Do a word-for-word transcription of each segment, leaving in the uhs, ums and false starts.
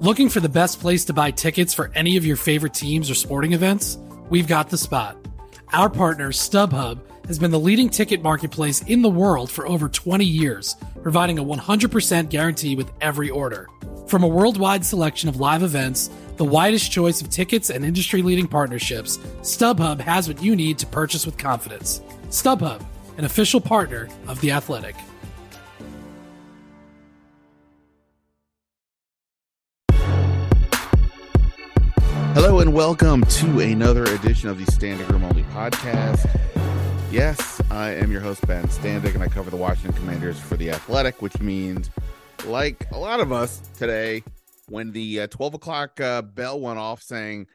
Looking for the best place to buy tickets for any of your favorite teams or sporting events? We've got the spot. Our partner, StubHub, has been the leading ticket marketplace in the world for over twenty years, providing a one hundred percent guarantee with every order. From a worldwide selection of live events, the widest choice of tickets, and industry-leading partnerships, StubHub has what you need to purchase with confidence. StubHub, an official partner of The Athletic. Hello and welcome to another edition of the Standing Room Only podcast. Yes, I am your host, Ben Standig, and I cover the Washington Commanders for The Athletic, which means, like a lot of us today, when the uh, twelve o'clock uh, bell went off saying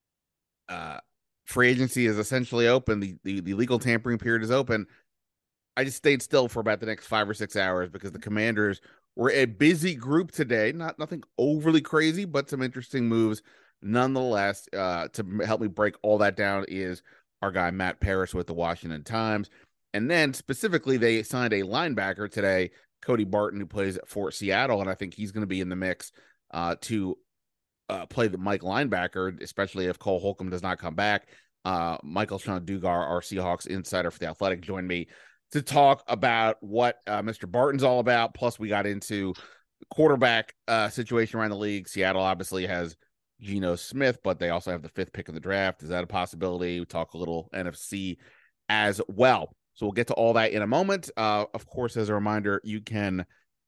uh, free agency is essentially open, the, the, the legal tampering period is open, I just stayed still for about the next five or six hours because the Commanders were a busy group today. Not nothing overly crazy, but some interesting moves. Nonetheless, uh, to help me break all that down is our guy Matt Paras with the Washington Times. And then specifically, they signed a linebacker today, Cody Barton, who plays for Seattle, and I think he's going to be in the mix uh, to uh, play the Mike linebacker, especially if Cole Holcomb does not come back. Uh, Michael Sean Dugar, our Seahawks insider for The Athletic, joined me to talk about what uh, Mister Barton's all about. Plus, we got into the quarterback uh, situation around the league. Seattle obviously has Geno Smith, but they also have the fifth pick of the draft. Is that a possibility? We talk a little N F C as well. So we'll get to all that in a moment. Uh, of course, as a reminder, you can,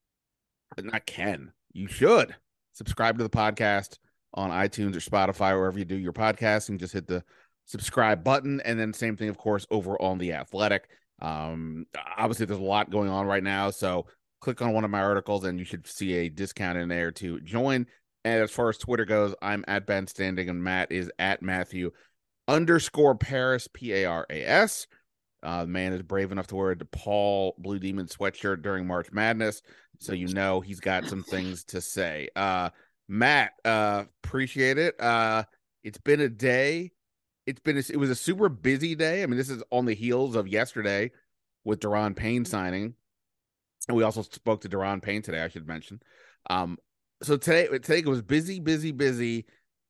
not can, you should subscribe to the podcast on iTunes or Spotify, wherever you do your podcasting. Just hit the subscribe button. And then same thing, of course, over on The Athletic. Um, obviously, there's a lot going on right now. So click on one of my articles and you should see a discount in there to join. And as far as Twitter goes, I'm at Ben Standing and Matt is at Matthew underscore Paras, P A R A S. Uh, the man is brave enough to wear a DePaul Blue Demon sweatshirt during March Madness, so you know he's got some things to say. Uh, Matt, uh, appreciate it. Uh, it's been a day. It's been a, it was a super busy day. I mean, this is on the heels of yesterday with Daron Payne signing, and we also spoke to Daron Payne today, I should mention. Um, So today, today it was busy, busy, busy.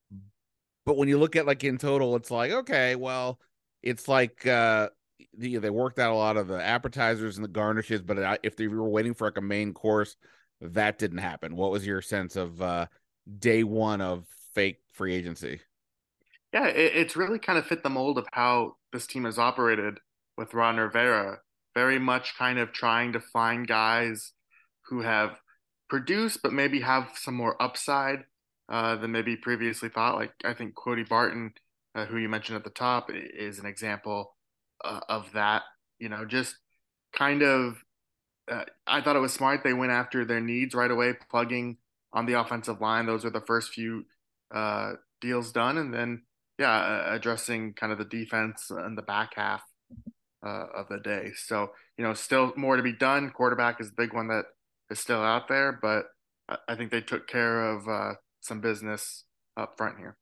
But when you look at like in total, it's like, okay, well, it's like uh, the, they worked out a lot of the appetizers and the garnishes. But if they were waiting for like a main course, that didn't happen. What was your sense of uh, day one of fake free agency? Yeah, it, it's really kind of fit the mold of how this team has operated with Ron Rivera. Very much kind of trying to find guys who have produce, but maybe have some more upside uh, than maybe previously thought. Like I think Cody Barton, uh, who you mentioned at the top, is an example uh, of that. You know, just kind of, uh, I thought it was smart. They went after their needs right away, plugging on the offensive line. Those were the first few uh, deals done. And then, yeah, uh, addressing kind of the defense and the back half uh, of the day. So, you know, still more to be done. Quarterback is the big one that is still out there, but I think they took care of uh, some business up front here.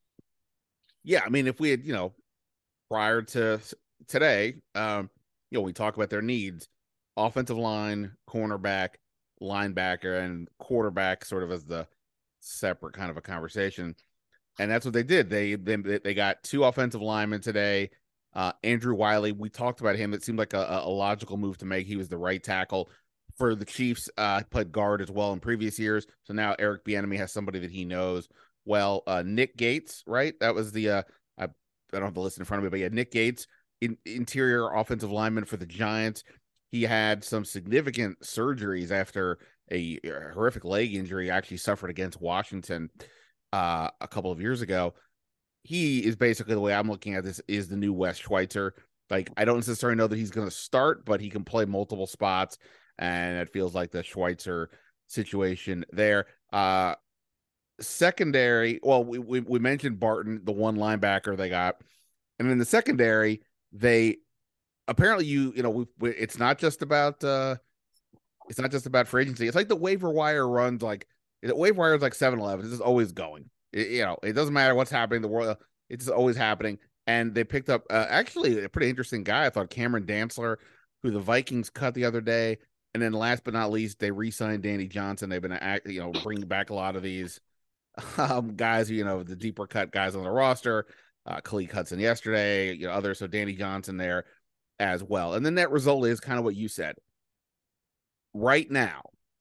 Yeah, I mean, if we had, you know, prior to today, um, you know, we talk about their needs, offensive line, cornerback, linebacker, and quarterback sort of as the separate kind of a conversation. And that's what they did. They they, they got two offensive linemen today. Uh, Andrew Wiley, we talked about him. It seemed like a, a logical move to make. He was the right tackle for the Chiefs. Uh, played guard as well in previous years. So now Eric Bieniemy has somebody that he knows well. Uh, Nick Gates, right? That was the, uh, I, I don't have the list in front of me, but yeah, Nick Gates, in, interior offensive lineman for the Giants. He had some significant surgeries after a, a horrific leg injury he actually suffered against Washington uh, a couple of years ago. He is basically, the way I'm looking at this, is the new Wes Schweitzer. Like, I don't necessarily know that he's going to start, but he can play multiple spots. And it feels like the Schweitzer situation there. Uh, secondary, well, we, we we mentioned Barton, the one linebacker they got, and in the secondary, they apparently you you know we, we it's not just about uh, it's not just about free agency. It's like the waiver wire runs like the waiver wire is like seven eleven. It's just always going. It, you know, it doesn't matter what's happening in the world. It's always happening. And they picked up uh, actually a pretty interesting guy. I thought Cameron Dantzler, who the Vikings cut the other day. And then last but not least, they re-signed Danny Johnson. They've been, you know, bringing back a lot of these um, guys, you know, the deeper cut guys on the roster, uh, Khalid Hudson yesterday, you know, others, so Danny Johnson there as well. And the net result is kind of what you said. Right now,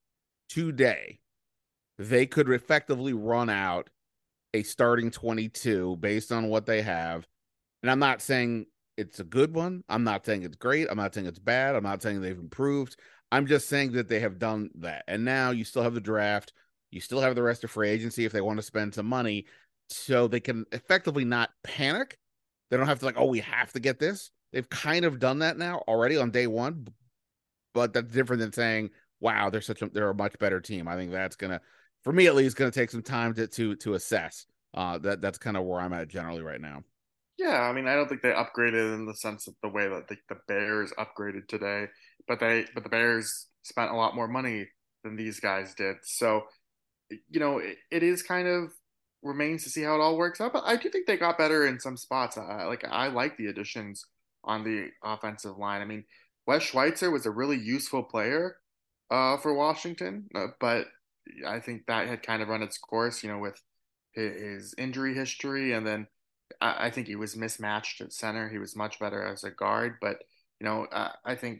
today, they could effectively run out a starting twenty-two based on what they have. And I'm not saying it's a good one. I'm not saying it's great. I'm not saying it's bad. I'm not saying they've improved. I'm just saying that they have done that. And now you still have the draft. You still have the rest of free agency if they want to spend some money, so they can effectively not panic. They don't have to like, oh, we have to get this. They've kind of done that now already on day one, but that's different than saying, wow, they're such a they're a much better team. I think that's gonna, for me at least, gonna take some time to to to assess. Uh, that that's kind of where I'm at generally right now. Yeah, I mean, I don't think they upgraded in the sense of the way that the, the Bears upgraded today, but they but the Bears spent a lot more money than these guys did. So, you know, it, it is kind of remains to see how it all works out. But I do think they got better in some spots. I, like I like the additions on the offensive line. I mean, Wes Schweitzer was a really useful player uh, for Washington, uh, but I think that had kind of run its course, you know, with his injury history, and then I, I think he was mismatched at center. He was much better as a guard, but you know, I, I think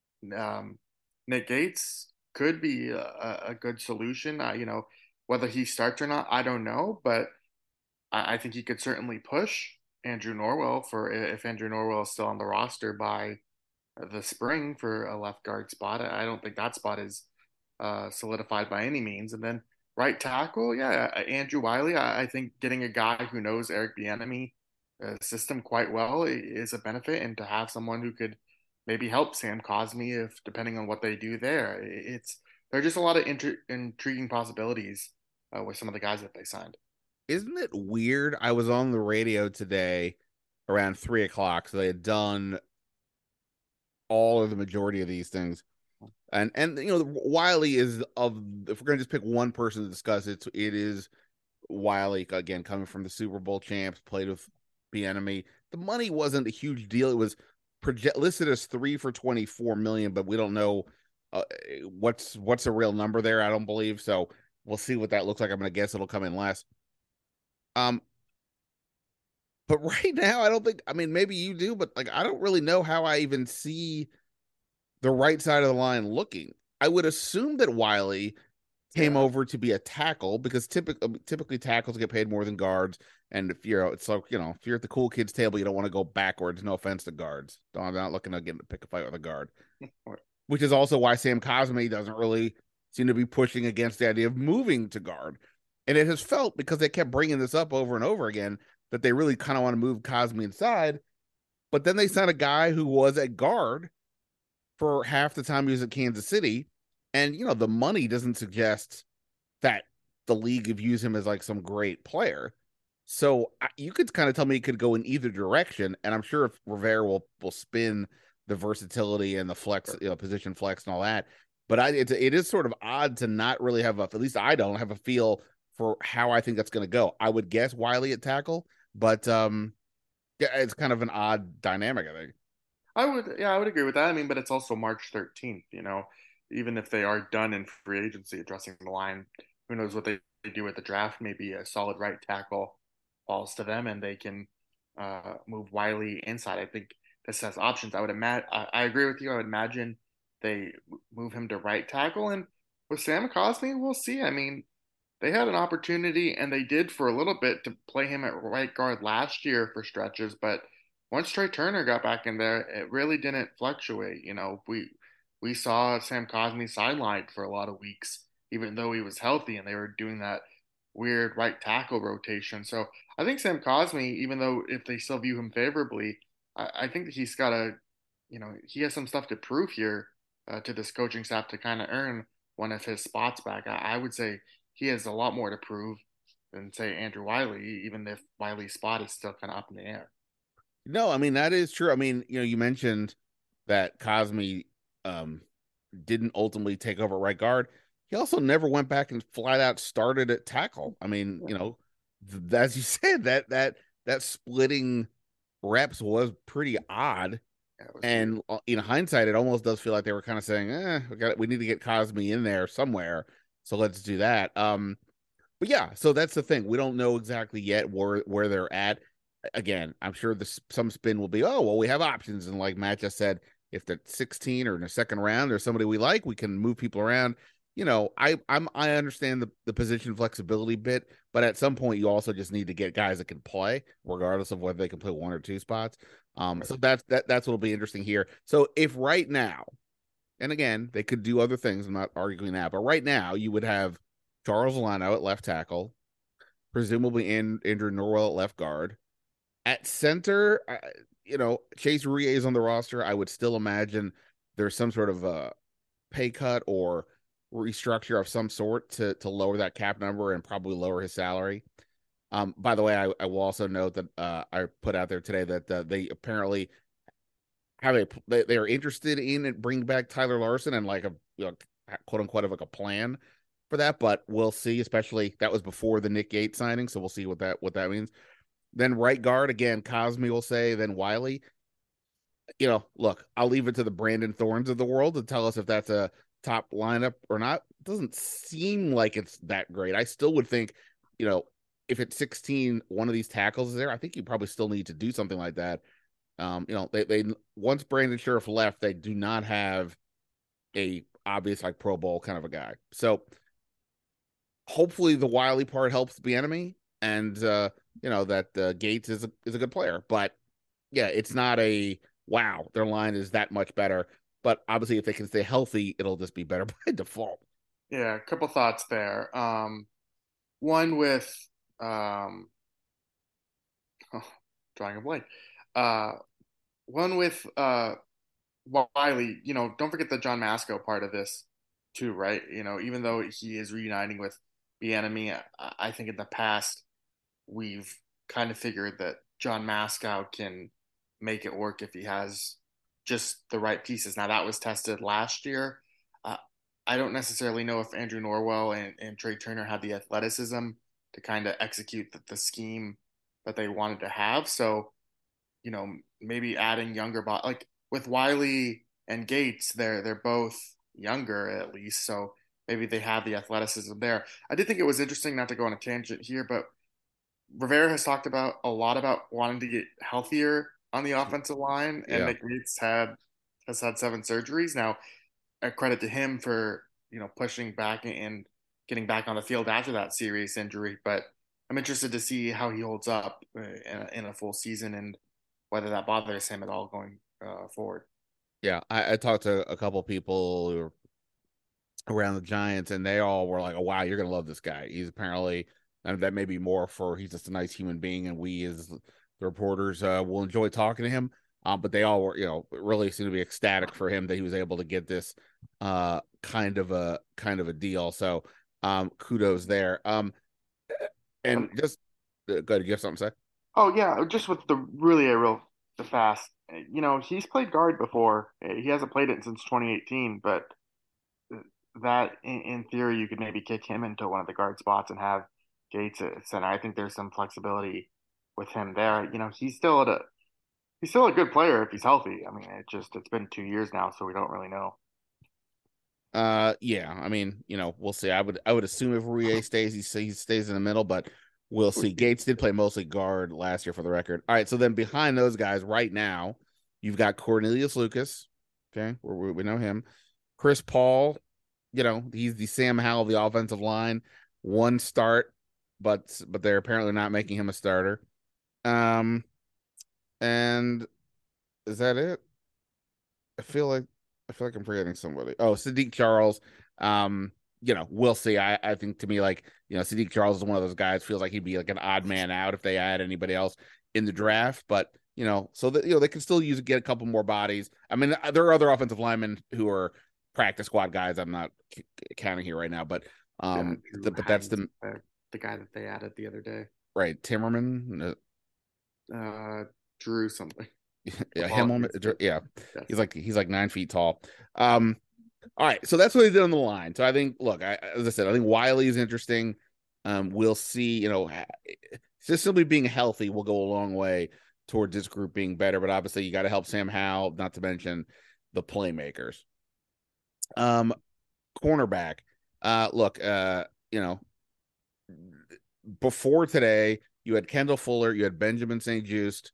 um, Nick Gates could be a, a good solution. Uh, you know, whether he starts or not, I don't know, but I, I think he could certainly push Andrew Norwell for if Andrew Norwell is still on the roster by the spring for a left guard spot. I don't think that spot is uh, solidified by any means. And then right tackle, yeah, Andrew Wiley. I, I think getting a guy who knows Eric Bieniemy uh, system quite well is a benefit, and to have someone who could maybe help Sam Cosmi if depending on what they do there, it's there are just a lot of inter- intriguing possibilities uh, with some of the guys that they signed. Isn't it weird? I was on the radio today around three o'clock, so they had done all or the majority of these things. And and you know, Wiley is of if we're gonna just pick one person to discuss it, it is Wiley, again, coming from the Super Bowl champs, played with Bieniemy. The money wasn't a huge deal. It was project listed as three for twenty-four million, but we don't know uh, what's what's a real number there. I don't believe so. We'll see what that looks like. I'm gonna guess it'll come in less. Um, but right now, I don't think. I mean, maybe you do, but like, I don't really know how I even see the right side of the line looking. I would assume that Wiley came Yeah. over to be a tackle because typically typically tackles get paid more than guards. And if you're it's like, you know, if you're at the cool kids table, you don't want to go backwards. No offense to guards. I'm not looking to get to pick a fight with a guard. Which is also why Sam Cosmi doesn't really seem to be pushing against the idea of moving to guard. And it has felt, because they kept bringing this up over and over again, that they really kind of want to move Cosmi inside. But then they sent a guy who was at guard for half the time he was at Kansas City. And, you know, the money doesn't suggest that the league views him as like some great player. So you could kind of tell me it could go in either direction. And I'm sure if Rivera will, will spin the versatility and the flex, you know, position flex and all that. But I, it's, it is sort of odd to not really have a, at least I don't have a feel for how I think that's going to go. I would guess Wiley at tackle, but um, yeah, it's kind of an odd dynamic, I think. I would, yeah, I would agree with that. I mean, but it's also March thirteenth, you know, even if they are done in free agency addressing the line, who knows what they do at the draft? Maybe a solid right tackle falls to them and they can uh, move Wiley inside. I think this has options. I would imagine, I, I agree with you. I would imagine they move him to right tackle. And with Sam Cosmi, we'll see. I mean, they had an opportunity and they did for a little bit to play him at right guard last year for stretches, but once Trey Turner got back in there, it really didn't fluctuate. You know, we we saw Sam Cosmi sidelined for a lot of weeks, even though he was healthy, and they were doing that weird right tackle rotation. So I think Sam Cosmi, even though if they still view him favorably, I, I think that he's got a, you know, he has some stuff to prove here uh, to this coaching staff to kind of earn one of his spots back. I, I would say he has a lot more to prove than say Andrew Wiley, even if Wiley's spot is still kind of up in the air. No, I mean, that is true. I mean, you know, you mentioned that Cosmi um, didn't ultimately take over right guard. He also never went back and flat out started at tackle. I mean, you know, th- as you said, that that that splitting reps was pretty odd. Yeah, it was weird. And uh, in hindsight, it almost does feel like they were kind of saying, "Eh, we got we need to get Cosmi in there somewhere, so let's do that." Um, but yeah, so that's the thing. We don't know exactly yet where where they're at. Again, I'm sure this some spin will be, oh well, we have options, and like Matt just said, if the sixteen or in the second round there's somebody we like, we can move people around. You know, I I'm I understand the the position flexibility bit, but at some point you also just need to get guys that can play, regardless of whether they can play one or two spots. Um, so that's that that's what'll be interesting here. So if right now, and again, they could do other things. I'm not arguing that, but right now you would have Charles Lano at left tackle, presumably in Andrew Norwell at left guard. At center, uh, you know, Chase Rie is on the roster. I would still imagine there's some sort of a pay cut or restructure of some sort to to lower that cap number and probably lower his salary. Um, by the way, I, I will also note that uh, I put out there today that uh, they apparently have a they, they are interested in bringing back Tyler Larsen and like a you know, quote unquote like a plan for that, but we'll see. Especially that was before the Nick Gates signing, so we'll see what that what that means. Then right guard again, Cosme will say. Then Wiley. You know, look, I'll leave it to the Brandon Thorns of the world to tell us if that's a top lineup or not. It doesn't seem like it's that great. I still would think, you know, if it's sixteen, one of these tackles is there, I think you probably still need to do something like that. Um, you know, they they once Brandon Sheriff left, they do not have a obvious like Pro Bowl kind of a guy. So hopefully the Wiley part helps the enemy, and uh, you know that uh, Gates is a, is a good player. But yeah, it's not a wow, their line is that much better. But obviously, if they can stay healthy, it'll just be better by default. Yeah, a couple thoughts there. Um, one with um, oh, drawing a blank. Uh, one with uh, Wiley. You know, don't forget the John Masco part of this too, right? You know, even though he is reuniting with Bieniemy, I, I think in the past we've kind of figured that John Masco can make it work if he has just the right pieces. Now that was tested last year. Uh, I don't necessarily know if Andrew Norwell and, and Trey Turner had the athleticism to kind of execute the, the scheme that they wanted to have. So, you know, maybe adding younger, but like with Wiley and Gates, they're they're both younger at least. So maybe they have the athleticism there. I did think it was interesting, not to go on a tangent here, but Rivera has talked about a lot about wanting to get healthier on the offensive line, and Yeah. Nick Gates had has had seven surgeries. Now, a credit to him for you know pushing back and getting back on the field after that serious injury. But I'm interested to see how he holds up uh, in a, in a full season and whether that bothers him at all going uh, forward. Yeah, I, I talked to a couple people who were around the Giants, and they all were like, "Oh wow, you're gonna love this guy." He's apparently, and that may be more for he's just a nice human being, and we as the reporters uh, will enjoy talking to him. Um, but they all were, you know, really seemed to be ecstatic for him that he was able to get this uh kind of a kind of a deal. So um, kudos there. Um, and just uh, good. You have something to say? Oh yeah, just with the really a real the fast. You know, he's played guard before. He hasn't played it since twenty eighteen, but that in, in theory you could maybe kick him into one of the guard spots and have Gates at center. I think there's some flexibility with him there. You know, he's still at a he's still a good player if he's healthy. I mean, it just it's been two years now, so we don't really know. Uh, yeah. I mean, you know, we'll see. I would I would assume if Rie stays, he he stays in the middle, but we'll see. Gates did play mostly guard last year for the record. All right, so then behind those guys right now, you've got Cornelius Lucas. Okay, we we know him. Chris Paul, you know, he's the Sam Howell of the offensive line. One start, but but they're apparently not making him a starter. Um, and is that it? I feel like I feel like I'm forgetting somebody. Oh, Sadiq Charles. Um, you know, we'll see. I, I think to me, like, you know, Sadiq Charles is one of those guys, feels like he'd be like an odd man out if they add anybody else in the draft. But, you know, so that you know, they can still use get a couple more bodies. I mean, there are other offensive linemen who are practice squad guys. I'm not c- counting here right now, but um, Yeah, the, but that's the the, the guy that they added the other day. right Timmerman. Uh, Drew something. Yeah, him. Yeah, he's like he's like nine feet tall. Um, all right, so that's what he did on the line. So I think, look, I, as I said, I think Wiley is interesting. Um, we'll see. You know, just simply being healthy will go a long way towards this group being better. But obviously, you got to help Sam Howell, not to mention the playmakers. Um, cornerback. Uh, look, uh, you know, before today, you had Kendall Fuller, you had Benjamin Saint-Juste,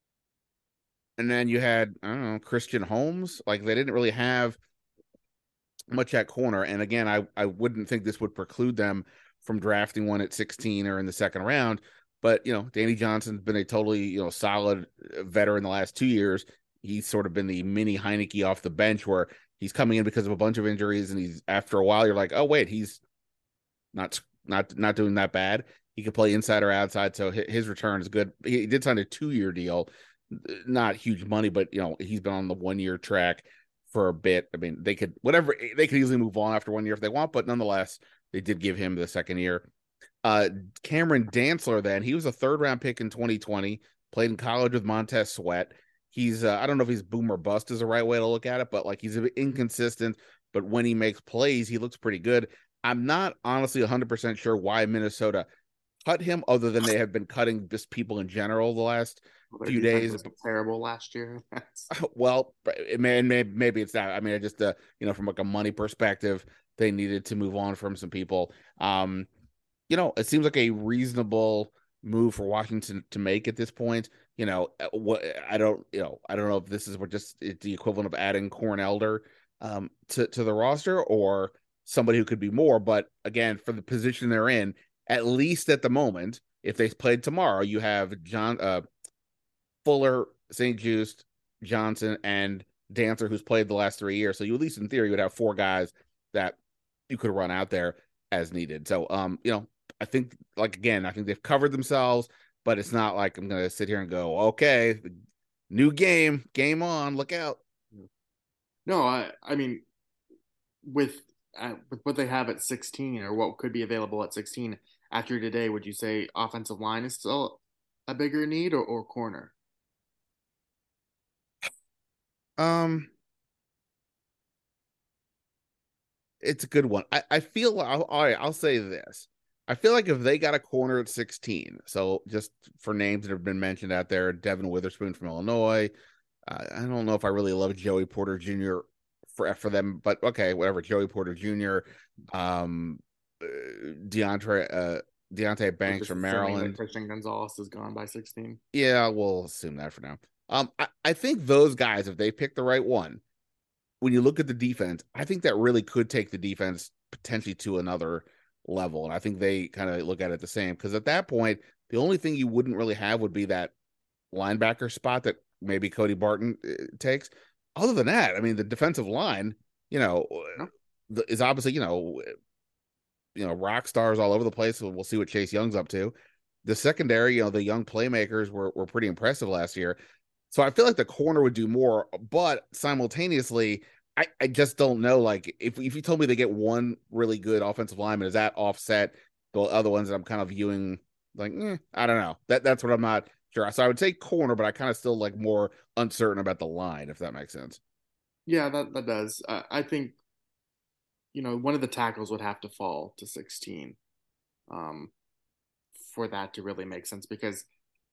and then you had, I don't know, Christian Holmes. Like, they didn't really have much at corner. And again, I, I wouldn't think this would preclude them from drafting one at sixteen or in the second round. But, you know, Danny Johnson's been a totally, you know, solid veteran the last two years. He's sort of been the mini Heineke off the bench where he's coming in because of a bunch of injuries. And he's, after a while, you're like, oh, wait, he's not, not, not doing that bad. He could play inside or outside. So his return is good. He did sign a two year deal, not huge money, but, you know, he's been on the one year track for a bit. I mean, they could, whatever, they could easily move on after one year if they want, but nonetheless, they did give him the second year. Uh, Cameron Dantzler, then, he was a third round pick in twenty twenty, played in college with Montez Sweat. He's, uh, I don't know if he's boom or bust is the right way to look at it, but like he's a bit inconsistent, but when he makes plays, he looks pretty good. I'm not honestly one hundred percent sure why Minnesota cut him, other than they have been cutting just people in general the last Their few defense days. was terrible last year. Well, it may, maybe, maybe it's that. I mean, I just, uh, you know, from like a money perspective, they needed to move on from some people. Um, you know, it seems like a reasonable move for Washington to make at this point. You know, what I don't, you know, I don't know if this is what just the equivalent of adding Corn Elder um, to to the roster or somebody who could be more. But again, for the position they're in, at least at the moment, if they played tomorrow, you have John uh, Fuller, Saint-Juste, Johnson, and Dancer, who's played the last three years. So you, at least in theory, would have four guys that you could run out there as needed. So, um, you know, I think, like, again, I think they've covered themselves, but it's not like I'm going to sit here and go, okay, new game, game on, look out. No, I, I mean, with uh, with what they have at sixteen or what could be available at sixteen after today, would you say offensive line is still a bigger need or, or corner? Um, it's a good one. I, I feel, I'll, all right, I'll say this. I feel like if they got a corner at sixteen, so just for names that have been mentioned out there, Devin Witherspoon from Illinois. Uh, I don't know if I really love Joey Porter Junior for for them, but okay, whatever. Joey Porter Junior, um, uh, DeAndre, uh, Deontay Banks from Maryland. Christian Gonzalez is gone by sixteen. Yeah, we'll assume that for now. Um, I, I think those guys, if they pick the right one, when you look at the defense, I think that really could take the defense potentially to another level. And I think they kind of look at it the same, because at that point, the only thing you wouldn't really have would be that linebacker spot that maybe Cody Barton uh, takes. Other than that, I mean, the defensive line, you know, No. is obviously, you know, you know, rock stars all over the place. So we'll see what Chase Young's up to. The secondary, you know, the young playmakers were, were pretty impressive last year. So I feel like the corner would do more, but simultaneously, I, I just don't know. Like, if, if you told me they get one really good offensive lineman, is that offset the other ones that I'm kind of viewing like, eh, I don't know. That That's what I'm not sure. So I would say corner, but I kind of still like more uncertain about the line, if that makes sense. Yeah, that, that does. Uh, I think, you know, one of the tackles would have to fall to sixteen um, for that to really make sense because,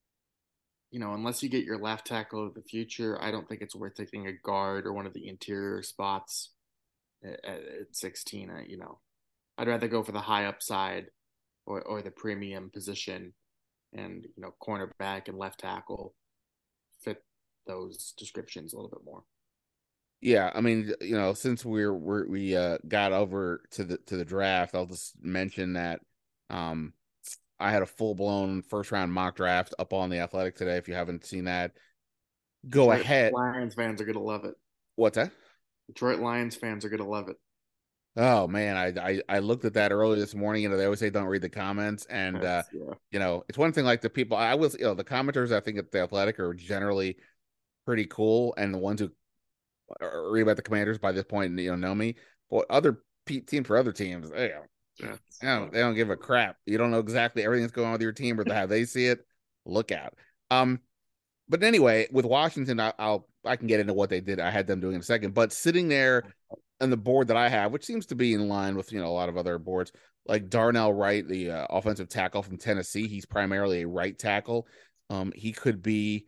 you know, unless you get your left tackle of the future, I don't think it's worth taking a guard or one of the interior spots at, at sixteen. Uh, you know, I'd rather go for the high upside or, or the premium position, and, you know, cornerback and left tackle fit those descriptions a little bit more. Yeah, I mean, you know, since we're, we're we uh got over to the to the draft, I'll just mention that um I had a full blown first round mock draft up on the Athletic today. If you haven't seen that, go Detroit ahead. Lions fans are gonna love it. What's that? Detroit Lions fans are gonna love it. Oh man, I, I I looked at that earlier this morning. You know, they always say don't read the comments, and uh, Yeah. you know, it's one thing like the people I was, you know, the commenters I think at the Athletic are generally pretty cool, and the ones who read about the Commanders by this point, you know, know me. But other pe- teams for other teams, they don't, Yeah. they don't, they don't give a crap. You don't know exactly everything that's going on with your team or how they see it. Look out. Um, but anyway, with Washington, I, I'll I can get into what they did. I had them doing in a second, but sitting there on the board that I have, which seems to be in line with, you know, a lot of other boards, like Darnell Wright, the uh, offensive tackle from Tennessee. He's primarily a right tackle. Um, he could be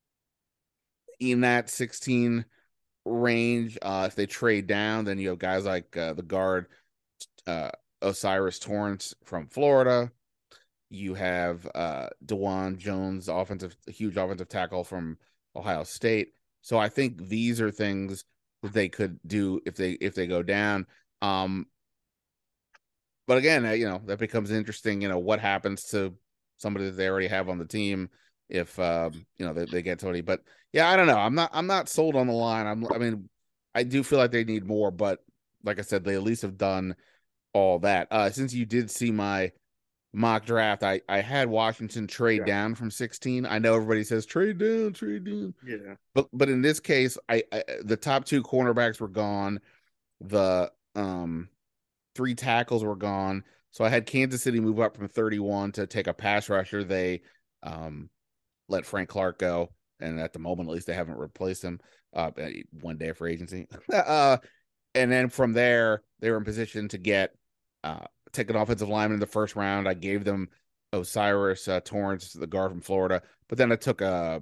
in that sixteen range. Uh, if they trade down, then you have guys like uh, the guard uh, Osiris Torrance from Florida. You have uh, DeJuan Jones, offensive, huge offensive tackle from Ohio State. So I think these are things that they could do if they if they go down. Um, but again, uh, you know, that becomes interesting. You know, what happens to somebody that they already have on the team if um, you know they, they get somebody. But yeah, I don't know. I'm not I'm not sold on the line. I'm I mean, I do feel like they need more, but like I said, they at least have done all that. Uh, since you did see my mock draft, I I had Washington trade Yeah. down from sixteen. I know everybody says trade down, trade down, Yeah. but but in this case, I, I the top two cornerbacks were gone. The um three tackles were gone. So I had Kansas City move up from thirty-one to take a pass rusher. They um let Frank Clark go, and at the moment, at least, they haven't replaced him. Uh, one day for agency. uh, and then from there, they were in position to get uh take an offensive lineman in the first round. I gave them Osiris uh, Torrance, the guard from Florida, but then I took a,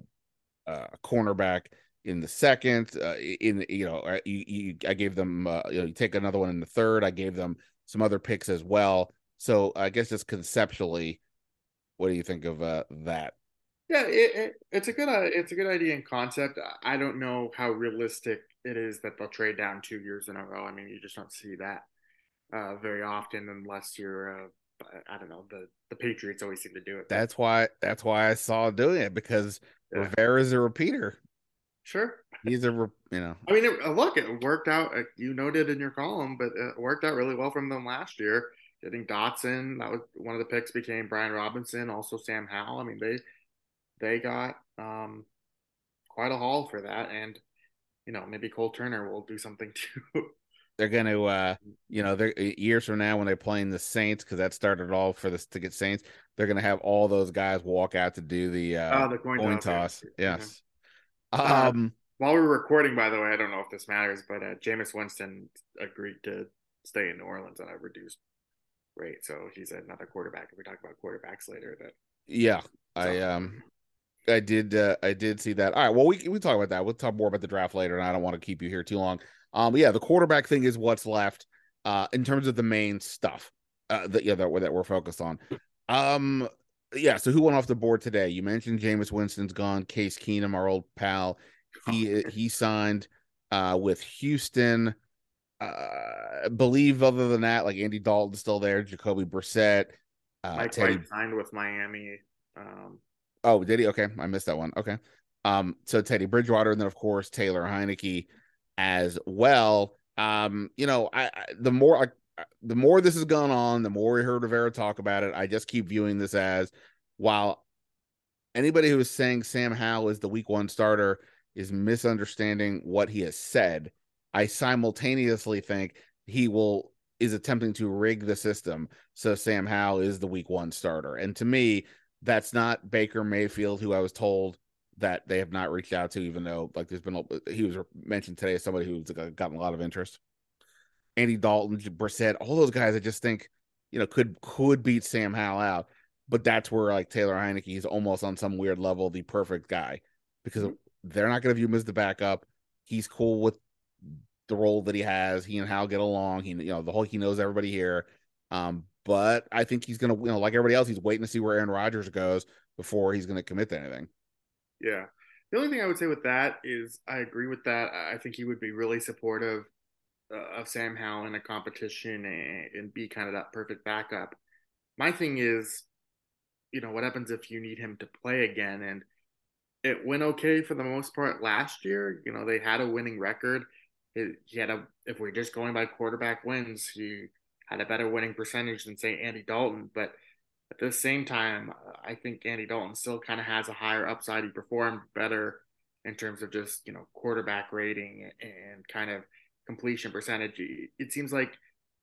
a cornerback in the second. Uh, in you know, uh, you, you, I gave them uh, you know, you take another one in the third. I gave them some other picks as well. So I guess just conceptually, what do you think of uh, that? Yeah, it, it, it's a good uh, it's a good idea and concept. I don't know how realistic it is that they'll trade down two years in a row. I mean, you just don't see that uh, very often unless you're uh, I don't know, the the Patriots always seem to do it. But That's why that's why I saw doing it, because yeah, Rivera's a repeater. sure. He's a you know I mean, it, uh, look, it worked out. uh, You noted in your column, but it worked out really well from them last year. Getting Dotson, that was one of the picks, became Brian Robinson, also Sam Howell. I mean, they they got um, quite a haul for that, and you know, maybe Cole Turner will do something too. they're going to uh you know they're years from now when they're playing the Saints, because that started all for the ticket Saints. They're going to have all those guys walk out to do the uh Oh, the coin coin toss. Yeah. toss. Yeah. Yes. Uh, um while we were recording, by the way, I don't know if this matters, but uh, Jameis Winston agreed to stay in New Orleans on a reduced rate, so he's another quarterback. If we talk about quarterbacks later, that yeah, I um I did uh, I did see that. All right, well, we we talk about that. We'll talk more about the draft later, and I don't want to keep you here too long. Um yeah, the quarterback thing is what's left uh in terms of the main stuff uh that yeah that, that we're focused on. Um yeah, so who went off the board today? You mentioned Jameis Winston's gone. Case Keenum, our old pal, he he signed uh with Houston. Uh believe other than that, like Andy Dalton's still there, Jacoby Brissett, uh Mike Teddy. White signed with Miami. Um, Oh, did he? Okay, I missed that one. Okay. Um, so Teddy Bridgewater, and then of course Taylor Heineke as well. Um, you know, I, I the more I, the more this has gone on, the more we heard Rivera talk about it. I just keep viewing this as, while anybody who is saying Sam Howell is the week one starter is misunderstanding what he has said. I simultaneously think he will is attempting to rig the system so Sam Howell is the week one starter. And to me, that's not Baker Mayfield, who I was told that they have not reached out to, even though like there's been a, he was mentioned today as somebody who's gotten a lot of interest. Andy Dalton, Brissett, all those guys I just think, you know, could could beat Sam Howell out. But that's where like Taylor Heineke is almost on some weird level the perfect guy, because they're not going to view him as the backup. He's cool with the role that he has. He and Hal get along. He, you know, the whole he knows everybody here. Um, but I think he's going to, you know, like everybody else, he's waiting to see where Aaron Rodgers goes before he's going to commit to anything. yeah. The only thing I would say with that is I agree with that. I think he would be really supportive uh, of Sam Howell in a competition and, and be kind of that perfect backup. My thing is, you know, what happens if you need him to play again? And it went okay for the most part last year. You know, they had a winning record. It, he had a, if we're just going by quarterback wins, he had a better winning percentage than say Andy Dalton. But at the same time, I think Andy Dalton still kind of has a higher upside. He performed better in terms of just, you know, quarterback rating and kind of completion percentage. It seems like,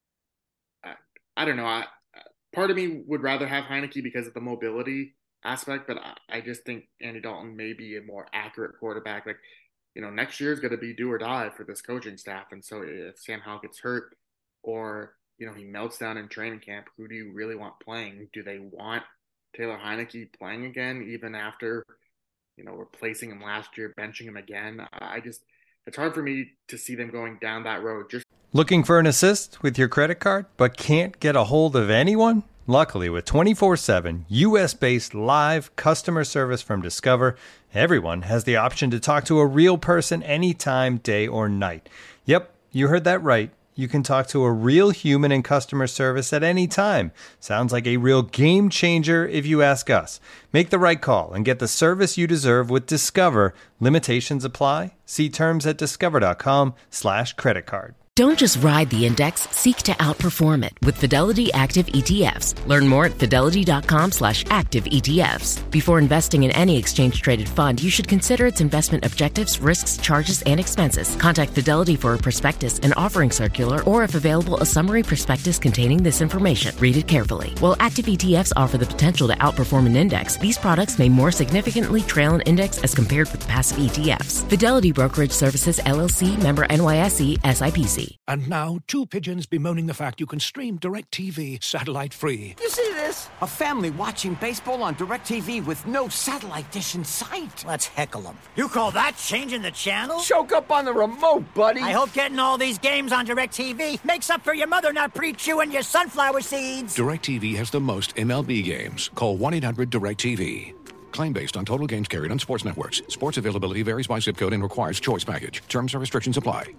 I, I don't know, I, part of me would rather have Heineke because of the mobility aspect, but I, I just think Andy Dalton may be a more accurate quarterback. Like, you know, next year is going to be do or die for this coaching staff. And so if Sam Howell gets hurt or, you know, he melts down in training camp, who do you really want playing? Do they want Taylor Heineke playing again, even after, you know, replacing him last year, benching him again? I just, it's hard for me to see them going down that road. Just Looking for an assist with your credit card, but can't get a hold of anyone? Luckily, with twenty-four seven U S-based live customer service from Discover, everyone has the option to talk to a real person anytime, day or night. Yep, you heard that right. You can talk to a real human in customer service at any time. Sounds like a real game changer if you ask us. Make the right call and get the service you deserve with Discover. Limitations apply. See terms at discover.com slash credit card. Don't just ride the index, seek to outperform it with Fidelity Active E T Fs. Learn more at fidelity.com slash active ETFs. Before investing in any exchange-traded fund, you should consider its investment objectives, risks, charges, and expenses. Contact Fidelity for a prospectus, an offering circular, or if available, a summary prospectus containing this information. Read it carefully. While active E T Fs offer the potential to outperform an index, these products may more significantly trail an index as compared with passive E T Fs. Fidelity Brokerage Services, L L C, member N Y S E, S I P C. And now, two pigeons bemoaning the fact you can stream DirecTV satellite-free. You see this? A family watching baseball on DirecTV with no satellite dish in sight. Let's heckle them. You call that changing the channel? Choke up on the remote, buddy. I hope getting all these games on DirecTV makes up for your mother not pre-chewing your sunflower seeds. DirecTV has the most M L B games. Call one eight hundred DirecTV. Claim based on total games carried on sports networks. Sports availability varies by zip code and requires choice package. Terms and restrictions apply.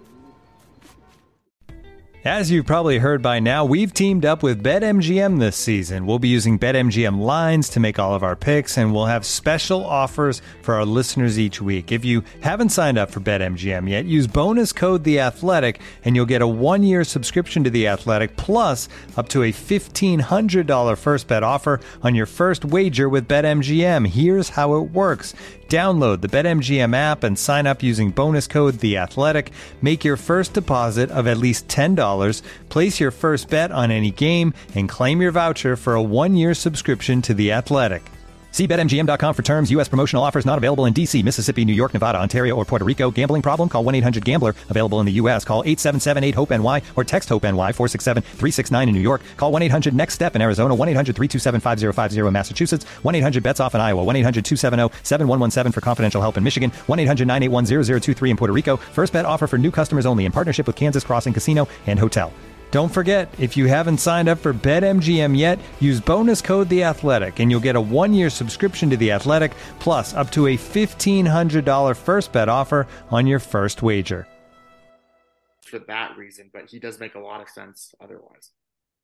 As you've probably heard by now, we've teamed up with BetMGM this season. We'll be using BetMGM lines to make all of our picks, and we'll have special offers for our listeners each week. If you haven't signed up for BetMGM yet, use bonus code The Athletic, and you'll get a one-year subscription to The Athletic, plus up to a fifteen hundred dollars first bet offer on your first wager with BetMGM. Here's how it works. Download the BetMGM app and sign up using bonus code The Athletic. Make your first deposit of at least ten dollars, place your first bet on any game, and claim your voucher for a one-year subscription to The Athletic. See Bet M G M dot com for terms. U S promotional offers not available in D C, Mississippi, New York, Nevada, Ontario, or Puerto Rico. Gambling problem? Call one eight hundred gambler. Available in the U S. Call eight seven seven eight hope N Y or text HOPE-NY four six seven three six nine in New York. Call one eight hundred next step in Arizona. one eight hundred three two seven five zero five zero in Massachusetts. one eight hundred bets off in Iowa. one eight hundred two seven zero seven one one seven for confidential help in Michigan. one eight hundred nine eight one zero zero two three in Puerto Rico. First bet offer for new customers only in partnership with Kansas Crossing Casino and Hotel. Don't forget, if you haven't signed up for BetMGM yet, use bonus code The Athletic, and you'll get a one-year subscription to The Athletic, plus up to a fifteen hundred dollars first bet offer on your first wager. For that reason, but he does make a lot of sense otherwise.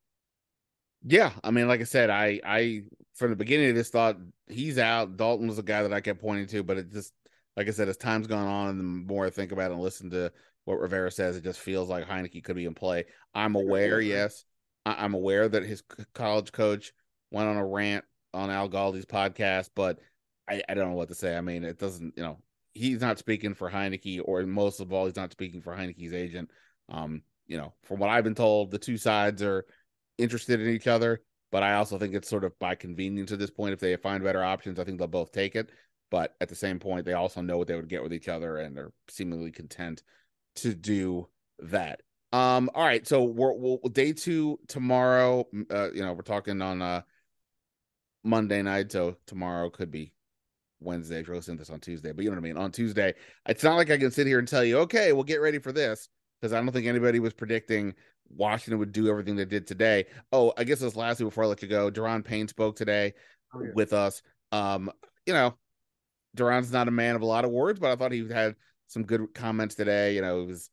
Yeah, I mean, like I said, I, I from the beginning of this thought he's out. Dalton was the guy that I kept pointing to, but it just, like I said, as time's gone on, and the more I think about it and listen to what Rivera says, it just feels like Heinicke could be in play. I'm aware, yes, I- I'm aware that his college coach went on a rant on Al Galdi's podcast, but I, I don't know what to say. I mean, it doesn't, you know, he's not speaking for Heinicke, or most of all, he's not speaking for Heinicke's agent. Um, you know, from what I've been told, the two sides are interested in each other, but I also think it's sort of by convenience at this point. If they find better options, I think they'll both take it. But at the same point, they also know what they would get with each other, and they're seemingly content to do that. Um, all right, so we're we'll day two tomorrow. Uh, you know, we're talking on uh Monday night, so tomorrow could be Wednesday if you're listening to this on Tuesday. But you know what I mean. On Tuesday, it's not like I can sit here and tell you, okay, we'll get ready for this, because I don't think anybody was predicting Washington would do everything they did today. Oh, I guess this lastly before I let you go, Deron Payne spoke today oh, yeah. with us. Um, you know, Deron's not a man of a lot of words, but I thought he had some good comments today. You know, it was,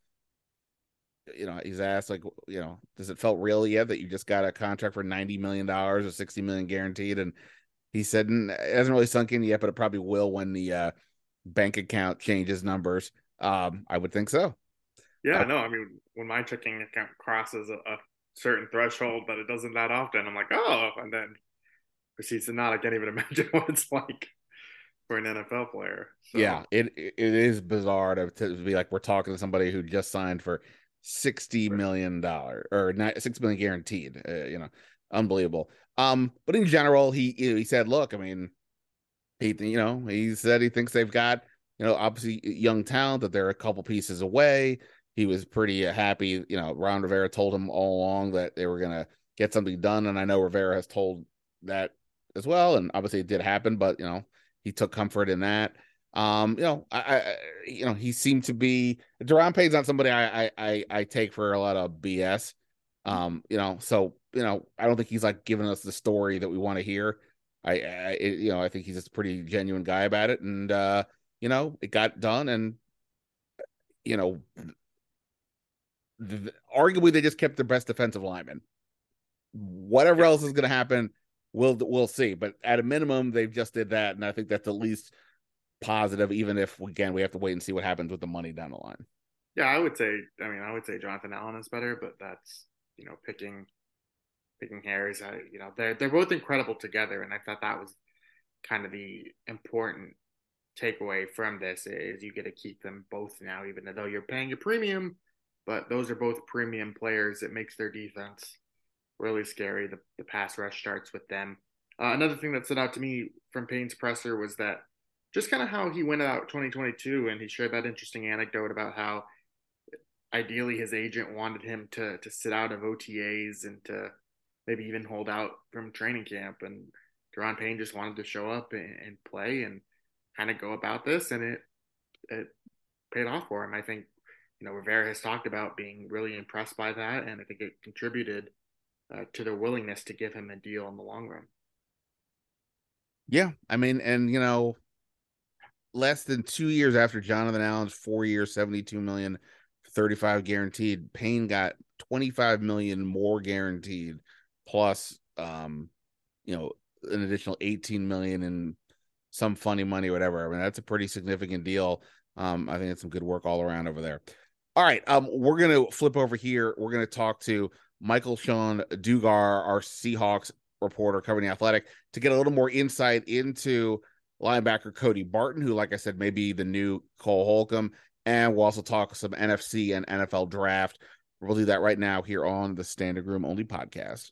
you know, he's asked, like, you know, does it felt real yet that you just got a contract for ninety million dollars or sixty million dollars guaranteed? And he said, it hasn't really sunk in yet, but it probably will when the uh, bank account changes numbers. Um, I would think so. Yeah, uh, no, I mean, when my checking account crosses a, a certain threshold, but it doesn't that often, I'm like, oh, and then proceeds to not. I can't even imagine what it's like for an N F L player. So. Yeah, it it is bizarre to, to be like, we're talking to somebody who just signed for sixty million dollars or not, six million guaranteed, uh, you know, unbelievable. Um, but in general, he, he said, look, I mean, he, you know, he said he thinks they've got, you know, obviously young talent, that they're a couple pieces away. He was pretty happy. You know, Ron Rivera told him all along that they were going to get something done. And I know Rivera has told that as well. And obviously it did happen, but, you know, he took comfort in that. Um, you know, I, I you know, he seemed to be, Deron Payne's not somebody I, I, I take for a lot of B S. Um, you know, so you know, I don't think he's like giving us the story that we want to hear. I, I you know, I think he's just a pretty genuine guy about it, and uh, you know, it got done, and you know, the, arguably they just kept their best defensive lineman. Whatever else is going to happen, we'll we'll see. But at a minimum, they've just did that, and I think that's the least positive. Even if again, we have to wait and see what happens with the money down the line. Yeah, I would say. I mean, I would say Jonathan Allen is better, but that's you know picking picking hairs. I, you know, they're they're both incredible together, and I thought that was kind of the important takeaway from this is you get to keep them both now, even though you're paying a premium. But those are both premium players. It makes their defense really scary. The, the pass rush starts with them. Uh, another thing that stood out to me from Payne's presser was that just kind of how he went out twenty twenty-two, and he shared that interesting anecdote about how ideally his agent wanted him to to sit out of O T As and to maybe even hold out from training camp. And Daron Payne just wanted to show up and, and play and kind of go about this, and it it paid off for him. I think, you know, Rivera has talked about being really impressed by that, and I think it contributed uh, to their willingness to give him a deal in the long run. Yeah, I mean, and you know, less than two years after Jonathan Allen's four years, seventy-two million, thirty-five guaranteed, Payne got twenty-five million more guaranteed, plus, um, you know, an additional eighteen million in some funny money or whatever. I mean, that's a pretty significant deal. Um, I think it's some good work all around over there. All right, um, we're gonna flip over here. We're gonna talk to Michael-Shawn Dugar, our Seahawks reporter covering the Athletic, to get a little more insight into linebacker Cody Barton, who, like I said, may be the new Cole Holcomb. And we'll also talk some N F C and N F L draft. We'll do that right now here on the Standing Room Only podcast.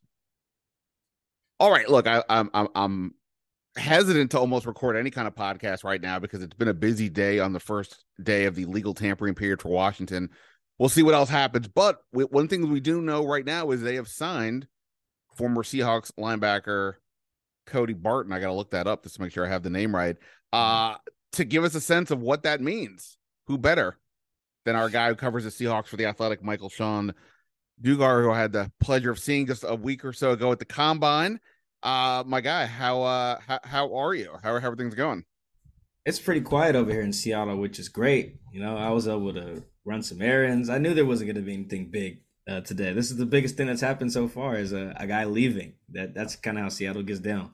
All right, look, I, I'm I'm I'm hesitant to almost record any kind of podcast right now because it's been a busy day on the first day of the legal tampering period for Washington. We'll see what else happens. But we, one thing we do know right now is they have signed former Seahawks linebacker Cody Barton. I got to look that up just to make sure I have the name right. Uh, to give us a sense of what that means. Who better than our guy who covers the Seahawks for the Athletic, Michael-Shawn Dugar, who I had the pleasure of seeing just a week or so ago at the Combine. Uh, my guy, how uh, how, how are you? How, how are things going? It's pretty quiet over here in Seattle, which is great. You know, I was able to run some errands. I knew there wasn't going to be anything big uh, today. This is the biggest thing that's happened so far is a, a guy leaving. That That's kind of how Seattle gets down.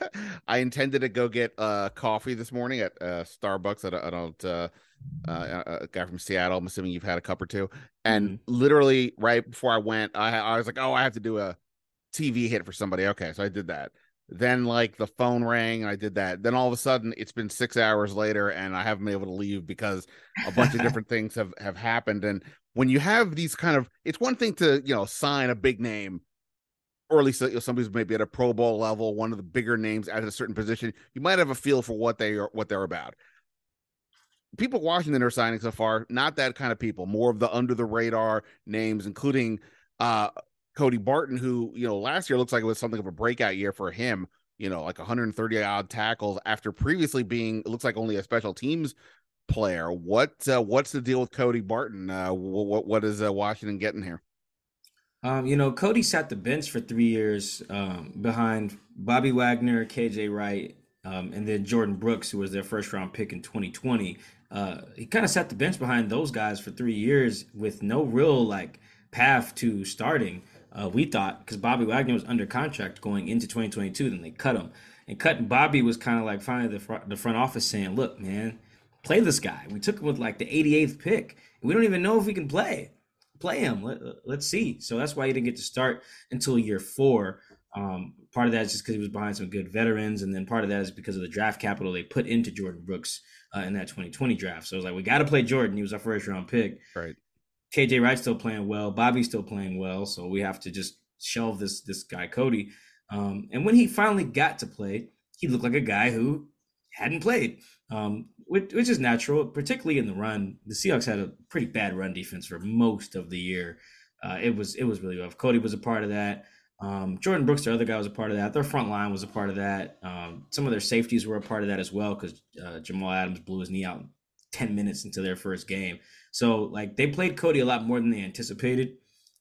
I intended to go get uh, coffee this morning at uh, Starbucks. I don't, I don't uh, uh, a guy from Seattle. I'm assuming you've had a cup or two. And mm-hmm. literally right before I went, I, I was like, oh, I have to do a T V hit for somebody. Okay, so I did that. Then like the phone rang and I did that. Then all of a sudden it's been six hours later and I haven't been able to leave because a bunch of different things have, have happened. And when you have these kind of, it's one thing to, you know, sign a big name, or at least you know, somebody's maybe at a Pro Bowl level, one of the bigger names at a certain position. You might have a feel for what they are, what they're about. People Washington are signing so far, not that kind of people, more of the under the radar names, including uh, Cody Barton, who, you know, last year looks like it was something of a breakout year for him, you know, like one hundred thirty odd tackles after previously being, it looks like only a special teams player. What, uh, what's the deal with Cody Barton? Uh, what, what is uh, Washington getting here? Um, you know, Cody sat the bench for three years um, behind Bobby Wagner, K J Wright, um, and then Jordan Brooks, who was their first round pick in twenty twenty. Uh, he kind of sat the bench behind those guys for three years with no real like path to starting. Uh, we thought because Bobby Wagner was under contract going into twenty twenty-two, then they cut him. And cutting Bobby was kind of like finally the front, the front office saying, look, man, play this guy. We took him with like the eighty-eighth pick. We don't even know if we can play. Play him. Let, let's see. So that's why he didn't get to start until year four. Um, part of that is just because he was behind some good veterans. And then part of that is because of the draft capital they put into Jordan Brooks uh, in that twenty twenty draft. So it was like, we got to play Jordan. He was our first round pick. Right. K J Wright's still playing well. Bobby's still playing well. So we have to just shelve this this guy, Cody. Um, and when he finally got to play, he looked like a guy who hadn't played, um, which, which is natural, particularly in the run. The Seahawks had a pretty bad run defense for most of the year. Uh, it was it was really rough. Cody was a part of that. Um, Jordan Brooks, their other guy, was a part of that. Their front line was a part of that. Um, some of their safeties were a part of that as well because uh, Jamal Adams blew his knee out ten minutes into their first game. So, like, they played Cody a lot more than they anticipated.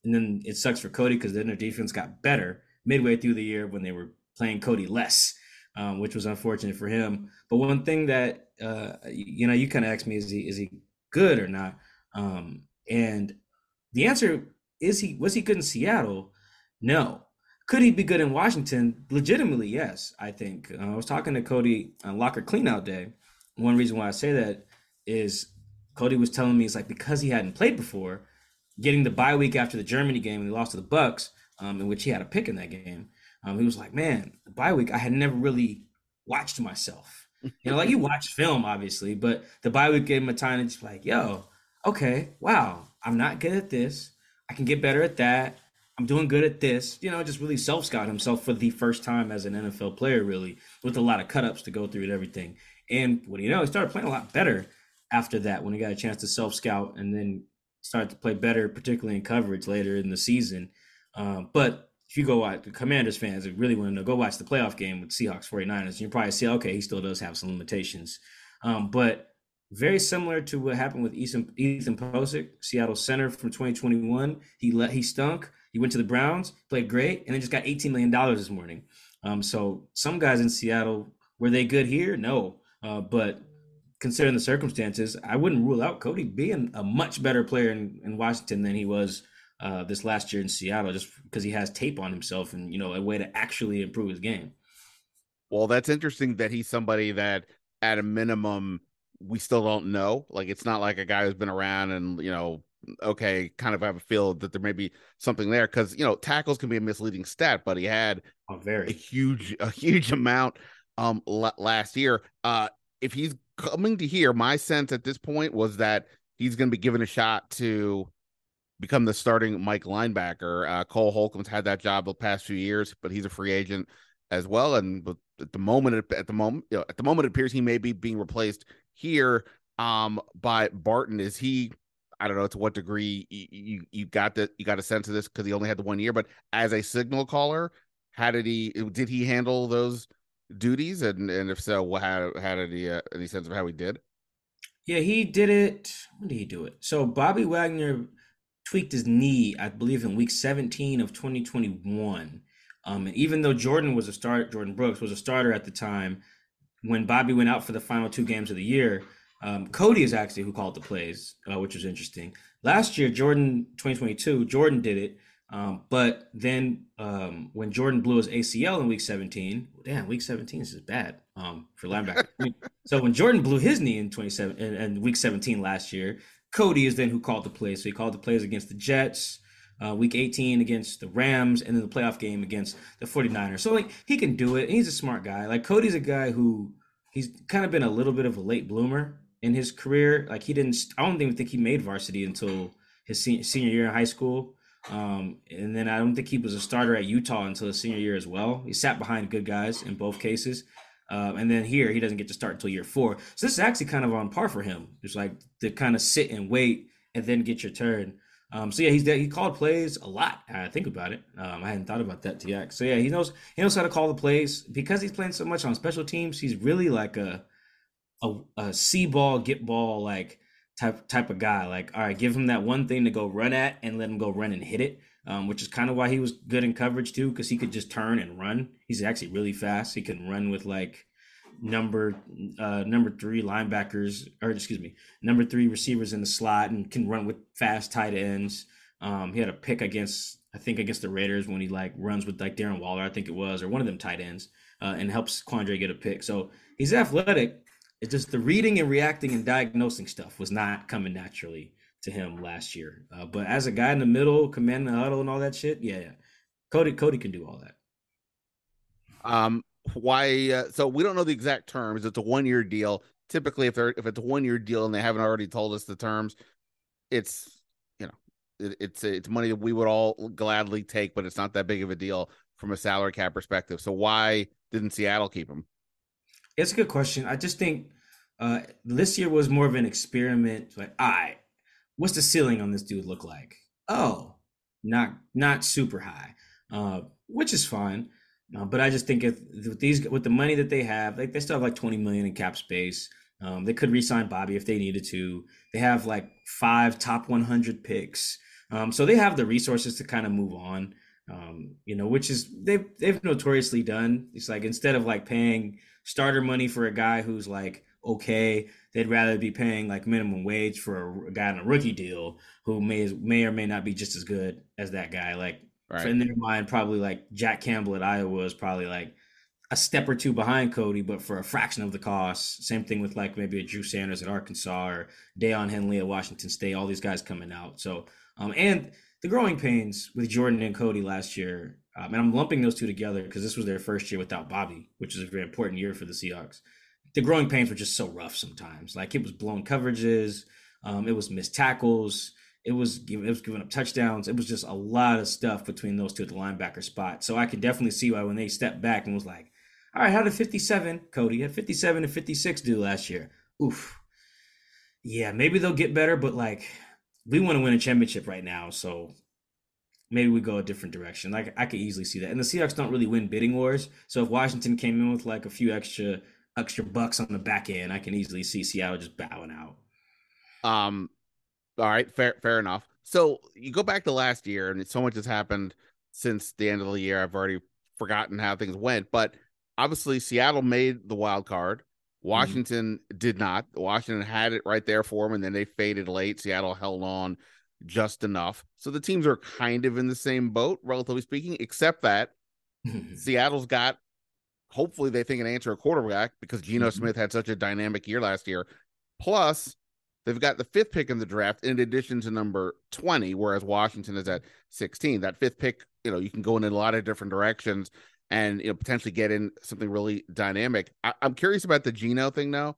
and then it sucks for Cody because then their defense got better midway through the year when they were playing Cody less, um, which was unfortunate for him. But one thing that uh, you know, you kind of asked me, is he is he good or not? Um, and the answer is, he was he good in Seattle? No. Could he be good in Washington? Legitimately, yes. I think uh, I was talking to Cody on Locker Cleanout Day. One reason why I say that is Cody was telling me, it's like, because he hadn't played before, getting the bye week after the Germany game and they lost to the Bucks, um, in which he had a pick in that game. Um, he was like, man, the bye week, I had never really watched myself. You know, like you watch film, obviously, but the bye week gave him a time to just like, yo, okay, wow, I'm not good at this. I can get better at that. I'm doing good at this. You know, just really self-scout himself for the first time as an N F L player, really, with a lot of cut-ups to go through and everything. And what do you know, he started playing a lot better after that when he got a chance to self-scout, and then started to play better, particularly in coverage later in the season. Um, but if you go watch, the Commanders fans that really want to know, go watch the playoff game with Seahawks forty-niners, you probably see, okay, he still does have some limitations. Um, but very similar to what happened with Ethan, Ethan Posick, Seattle center from twenty twenty-one. He let he stunk. He went to the Browns, played great, and then just got eighteen million dollars this morning. Um, so some guys in Seattle, were they good here? No. Uh, but considering the circumstances, I wouldn't rule out Cody being a much better player in, in Washington than he was uh, this last year in Seattle, just because he has tape on himself and, you know, a way to actually improve his game. Well, that's interesting that he's somebody that at a minimum we still don't know. Like, it's not like a guy who's been around and, you know, okay, kind of have a feel that there may be something there, because, you know, tackles can be a misleading stat, but he had oh, very a huge, a huge amount um l- last year. Uh, if he's coming to here, my sense at this point was that he's going to be given a shot to become the starting Mike linebacker. Uh, Cole Holcomb's had that job the past few years, but he's a free agent as well. And at the moment, at the moment, you know, at the moment, it appears he may be being replaced here um by Barton. Is he? I don't know to what degree you you, you got that you got a sense of this, because he only had the one year. But as a signal caller, how did he did he handle those duties? And and if so, how how did he uh, any sense of how he did? Yeah, he did it. When did he do it? So Bobby Wagner tweaked his knee, I believe, in week seventeen of twenty twenty-one. Um, and even though Jordan was a start, Jordan Brooks was a starter at the time, when Bobby went out for the final two games of the year, um, Cody is actually who called the plays, uh, which was interesting. Last year, Jordan, twenty twenty-two, Jordan did it. Um, but then um, when Jordan blew his A C L in week seventeen, damn, week seventeen is bad um, for linebacker. So when Jordan blew his knee in twenty-seven and, and week seventeen last year, Cody is then who called the plays. So he called the plays against the Jets, uh, week eighteen against the Rams, and then the playoff game against the forty-niners. So like he can do it. And he's a smart guy. Like Cody's a guy who he's kind of been a little bit of a late bloomer in his career. Like he didn't, I don't even think he made varsity until his senior, senior year in high school. Um, and then I don't think he was a starter at Utah until his senior year as well. He sat behind good guys in both cases. Um, and then here he doesn't get to start until year four. So this is actually kind of on par for him. It's like to kind of sit and wait and then get your turn. Um, so yeah, he's he called plays a lot. I think about it. Um, I hadn't thought about that to yet. So yeah, he knows he knows how to call the plays because he's playing so much on special teams. He's really like a a, a see ball, get ball like type type of guy. Like, all right, give him that one thing to go run at and let him go run and hit it. Um, which is kind of why he was good in coverage too, because he could just turn and run. He's actually really fast. He can run with like number uh, number three linebackers, or excuse me, number three receivers in the slot, and can run with fast tight ends. Um, he had a pick against, I think, against the Raiders when he like runs with like Darren Waller, I think it was, or one of them tight ends, uh, and helps Quandre get a pick. So he's athletic. It's just the reading and reacting and diagnosing stuff was not coming naturally to him last year. Uh, but as a guy in the middle, commanding the huddle and all that shit, yeah, yeah. Cody Cody can do all that. Um, why? Uh, so we don't know the exact terms. It's a one-year deal. Typically, if they're if it's a one-year deal and they haven't already told us the terms, it's you know it, it's it's money that we would all gladly take, but it's not that big of a deal from a salary cap perspective. So why didn't Seattle keep him? It's a good question. I just think uh, this year was more of an experiment. Like, all right, what's the ceiling on this dude look like? Oh, not not super high, uh, which is fine. Uh, but I just think if with these with the money that they have, like they still have like twenty million in cap space. Um, they could re-sign Bobby if they needed to. They have like five top one hundred picks. Um, so they have the resources to kind of move on, um, you know, which is they've they've notoriously done. It's like instead of like paying starter money for a guy who's like okay, they'd rather be paying like minimum wage for a, a guy on a rookie deal who may may or may not be just as good as that guy. Like Right. in their mind, probably like Jack Campbell at Iowa is probably like a step or two behind Cody, but for a fraction of the cost. Same thing with like maybe a Drew Sanders at Arkansas or Deion Henley at Washington State. All these guys coming out. So um, and the growing pains with Jordan and Cody last year, um, and I'm lumping those two together because this was their first year without Bobby, which is a very important year for the Seahawks. The growing pains were just so rough sometimes. Like it was blown coverages, um, it was missed tackles, it was it was giving up touchdowns. It was just a lot of stuff between those two at the linebacker spot. So I could definitely see why when they stepped back and was like, all right, how did fifty-seven, Cody, had fifty-seven and fifty-six do last year? Oof. Yeah, maybe they'll get better, but like we want to win a championship right now, so maybe we go a different direction. Like I could easily see that. And the Seahawks don't really win bidding wars. So if Washington came in with like a few extra extra bucks on the back end, I can easily see Seattle just bowing out. Um, all right, fair, fair enough. So you go back to last year, and so much has happened since the end of the year. I've already forgotten how things went, but obviously Seattle made the wild card. Washington mm-hmm. did not. Washington had it right there for them, and then they faded late. Seattle held on just enough. So the teams are kind of in the same boat, relatively speaking, except that Seattle's got, hopefully they think, an answer at quarterback because Geno mm-hmm. Smith had such a dynamic year last year. Plus, they've got the fifth pick in the draft in addition to number twenty, whereas Washington is at sixteen. That fifth pick, you know, you can go in a lot of different directions and, you know, potentially get in something really dynamic. I- I'm curious about the Geno thing now.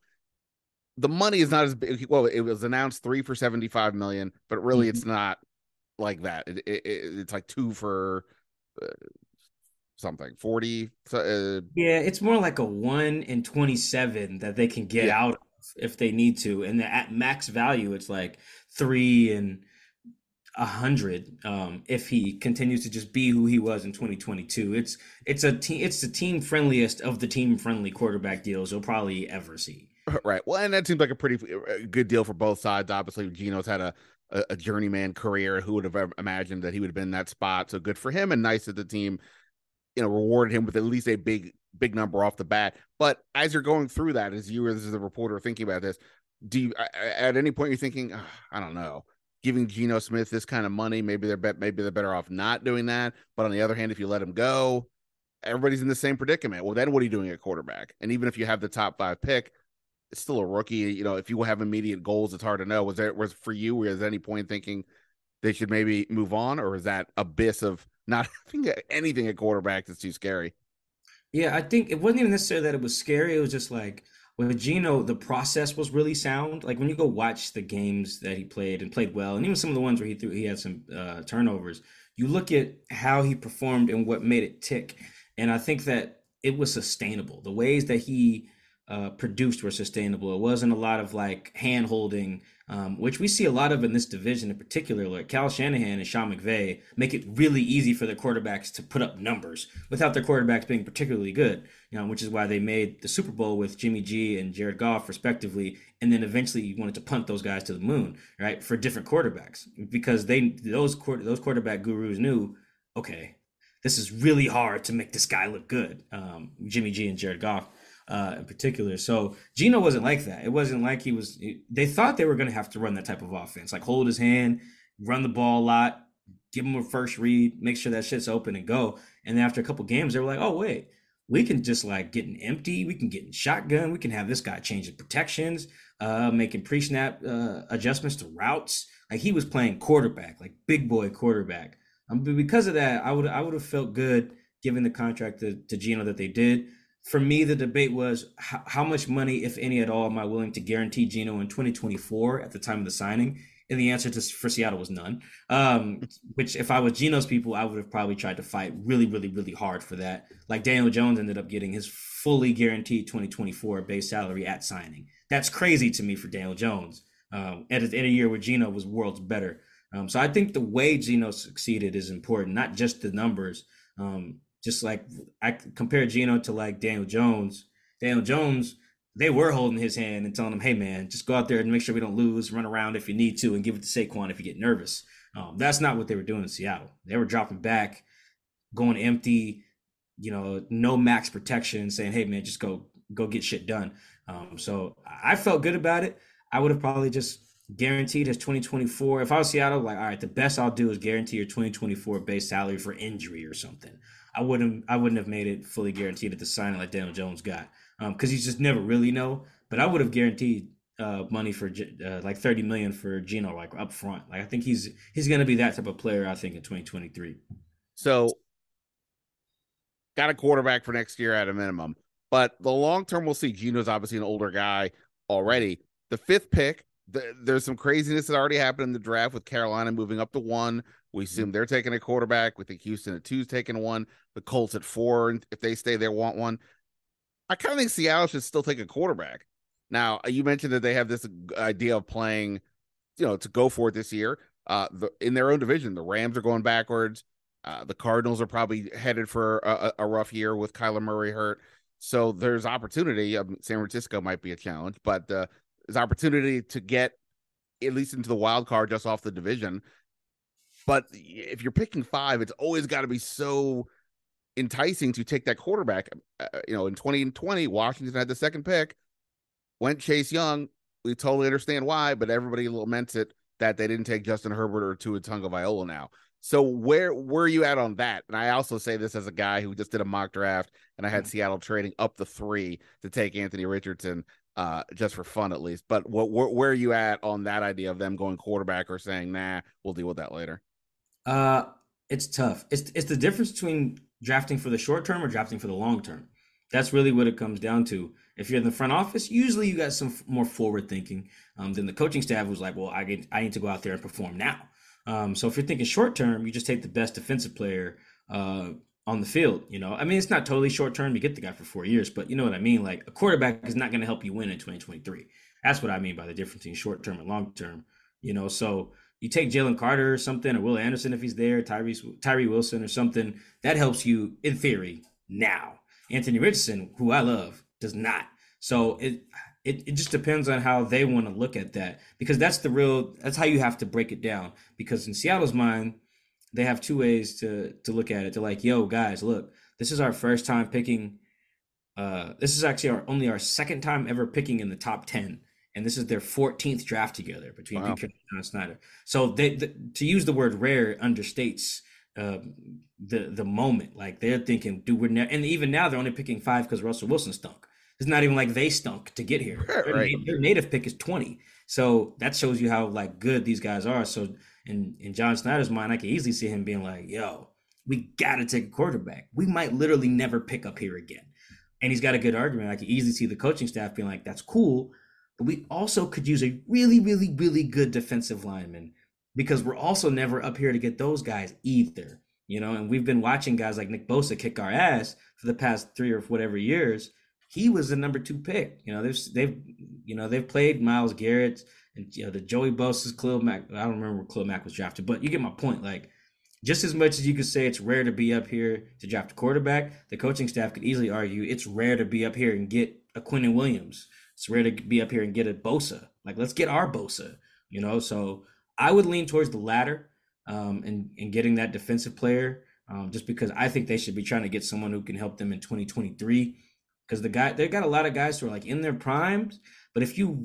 The money is not as big. Well, it was announced three for seventy-five million, but really mm-hmm. it's not like that. It, it, it, it's like two for uh, something forty. Uh, yeah, it's more like a one in twenty-seven that they can get yeah. out of if they need to. And at max value, it's like three and a hundred. Um, if he continues to just be who he was in twenty twenty-two, it's it's a team. It's the team friendliest of the team friendly quarterback deals you'll probably ever see. Right. Well, and that seems like a pretty good deal for both sides. Obviously, Geno's had a, a, a journeyman career. Who would have ever imagined that he would have been in that spot? So good for him, and nice that the team, you know, rewarded him with at least a big, big number off the bat. But as you're going through that, as you as a reporter thinking about this, do you at any point you're thinking, oh, I don't know, giving Geno Smith this kind of money, maybe they're bet, maybe they're better off not doing that. But on the other hand, if you let him go, everybody's in the same predicament. Well, then what are you doing at quarterback? And even if you have the top five pick, it's still a rookie. You know, if you have immediate goals, it's hard to know. Was there was for you? Was there any point thinking they should maybe move on, or is that abyss of not having anything at quarterback that's too scary? Yeah, I think it wasn't even necessarily that it was scary. It was just like with Geno, the process was really sound. Like when you go watch the games that he played and played well, and even some of the ones where he threw, he had some uh, turnovers. You look at how he performed and what made it tick, and I think that it was sustainable. The ways that he Uh, produced were sustainable. It wasn't a lot of like hand holding, um, which we see a lot of in this division in particular. Like Cal Shanahan and Sean McVay make it really easy for their quarterbacks to put up numbers without their quarterbacks being particularly good, you know, which is why they made the Super Bowl with Jimmy G and Jared Goff respectively. And then eventually you wanted to punt those guys to the moon, right? For different quarterbacks, because they, those, those quarterback gurus knew, okay, this is really hard to make this guy look good. Um, Jimmy G and Jared Goff. Uh, in particular. So Geno wasn't like that. It wasn't like he was, they thought they were going to have to run that type of offense, like hold his hand, run the ball a lot, give him a first read, make sure that shit's open and go. And then after a couple games, they were like, oh, wait, we can just like get an empty, we can get in shotgun, we can have this guy changing protections, uh, making pre-snap uh, adjustments to routes. Like he was playing quarterback, like big boy quarterback. Um, but because of that, I would I would have felt good giving the contract to, to Geno that they did. For me, the debate was how, how much money, if any at all, am I willing to guarantee Geno in twenty twenty-four at the time of the signing? And the answer to for Seattle was none. Um, which, if I was Geno's people, I would have probably tried to fight really, really, really hard for that. Like Daniel Jones ended up getting his fully guaranteed twenty twenty-four base salary at signing. That's crazy to me for Daniel Jones. Um, at the end of the year where Geno was worlds better. Um, so I think the way Geno succeeded is important, not just the numbers. Um, Just like I compare Geno to like Daniel Jones. Daniel Jones, they were holding his hand and telling him, hey, man, just go out there and make sure we don't lose, run around if you need to, and give it to Saquon if you get nervous. Um, that's not what they were doing in Seattle. They were dropping back, going empty, you know, no max protection, saying, hey, man, just go go get shit done. Um, so I felt good about it. I would have probably just guaranteed his twenty twenty-four. If I was Seattle, like, all right, the best I'll do is guarantee your twenty twenty-four base salary for injury or something. I wouldn't I wouldn't have made it fully guaranteed at the signing like Daniel Jones got, because um, you just never really know. But I would have guaranteed uh, money for uh, like thirty million for Geno, like up front. Like I think he's he's going to be that type of player, I think, in twenty twenty-three. So got a quarterback for next year at a minimum, but the long term we'll see. Geno's obviously an older guy already. The fifth pick, the, there's some craziness that already happened in the draft with Carolina moving up to one. We assume they're taking a quarterback. We think Houston at two is taking one. The Colts at four, and if they stay there, want one. I kind of think Seattle should still take a quarterback. Now, you mentioned that they have this idea of playing, you know, to go for it this year. Uh, the, in their own division, the Rams are going backwards. Uh, the Cardinals are probably headed for a, a rough year with Kyler Murray hurt. So there's opportunity. Um, San Francisco might be a challenge, but uh, there's opportunity to get at least into the wild card just off the division. But if you're picking five, it's always got to be so enticing to take that quarterback. Uh, you know, in twenty twenty, Washington had the second pick, went Chase Young. We totally understand why, but everybody laments it that they didn't take Justin Herbert or Tua Tagovailoa now. So where where are you at on that? And I also say this as a guy who just did a mock draft, and I had mm-hmm. Seattle trading up the three to take Anthony Richardson, uh, just for fun at least. But what where, where are you at on that idea of them going quarterback or saying, nah, we'll deal with that later? Uh, it's tough. It's it's the difference between drafting for the short term or drafting for the long term. That's really what it comes down to. If you're in the front office, usually you got some f- more forward thinking um, than the coaching staff who's like, well, I get I need to go out there and perform now. Um, so if you're thinking short term, you just take the best defensive player uh, on the field. You know, I mean, it's not totally short term. You get the guy for four years, but you know what I mean? Like a quarterback is not going to help you win in twenty twenty-three. That's what I mean by the difference between short term and long term. You know, so you take Jalen Carter or something, or Will Anderson if he's there, Tyrese, Tyree Wilson or something. That helps you in theory now. Anthony Richardson, who I love, does not. So it It, it just depends on how they want to look at that, because that's the real, that's how you have to break it down. Because in Seattle's mind, they have two ways to to look at it. They're like, yo, guys, look, this is our first time picking. Uh, this is actually our only our second time ever picking in the top ten. And this is their fourteenth draft together between wow. Pete Carroll and John Snyder. So they, the, to use the word rare understates uh, the the moment. Like they're thinking, dude, we're ne-. And even now they're only picking five because Russell Wilson stunk. It's not even like they stunk to get here. Their, right. their native pick is twenty. So that shows you how like good these guys are. So in, in John Snyder's mind, I can easily see him being like, yo, we got to take a quarterback. We might literally never pick up here again. And he's got a good argument. I can easily see the coaching staff being like, that's cool. But we also could use a really, really, really good defensive lineman, because we're also never up here to get those guys either. You know, and we've been watching guys like Nick Bosa kick our ass for the past three or whatever years. He was the number two pick. You know, they've they've you know they've played Myles Garrett and you know the Joey Bosa's, Khalil Mack. I don't remember where Khalil Mack was drafted, but you get my point. Like, just as much as you could say it's rare to be up here to draft a quarterback, the coaching staff could easily argue it's rare to be up here and get a Quinnen Williams. It's rare to be up here and get a Bosa. Like, let's get our Bosa. You know, so I would lean towards the latter um, and and getting that defensive player, um, just because I think they should be trying to get someone who can help them in twenty twenty-three. Because the guy, they've got a lot of guys who are like in their primes, but if you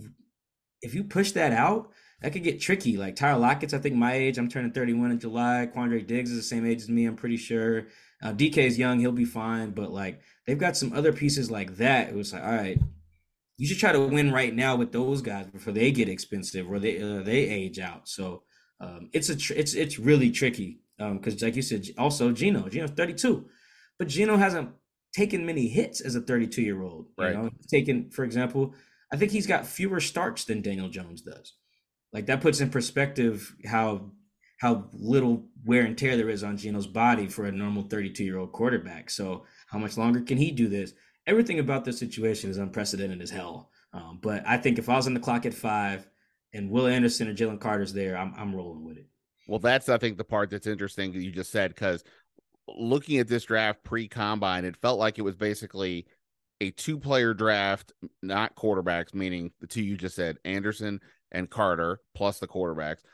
if you push that out, that could get tricky. Like Tyler Lockett's, I think my age. I'm turning thirty-one in July. Quandre Diggs is the same age as me, I'm pretty sure. Uh, D K is young, he'll be fine. But like they've got some other pieces like that. It was like, all right, you should try to win right now with those guys before they get expensive or they uh, they age out. So um, it's a tr- it's it's really tricky because, um, like you said, also Geno, Geno's thirty-two, but Geno hasn't taken many hits as a thirty-two-year-old. You right. know, taken, for example, I think he's got fewer starts than Daniel Jones does. Like that puts in perspective how how little wear and tear there is on Geno's body for a normal thirty-two-year-old quarterback. So how much longer can he do this? Everything about this situation is unprecedented as hell. Um, but I think if I was on the clock at five and Will Anderson or Jalen Carter's there, I'm I'm rolling with it. Well, that's, I think, the part that's interesting that you just said, because looking at this draft pre-combine, it felt like it was basically a two-player draft, not quarterbacks, meaning the two you just said, Anderson and Carter, plus the quarterbacks.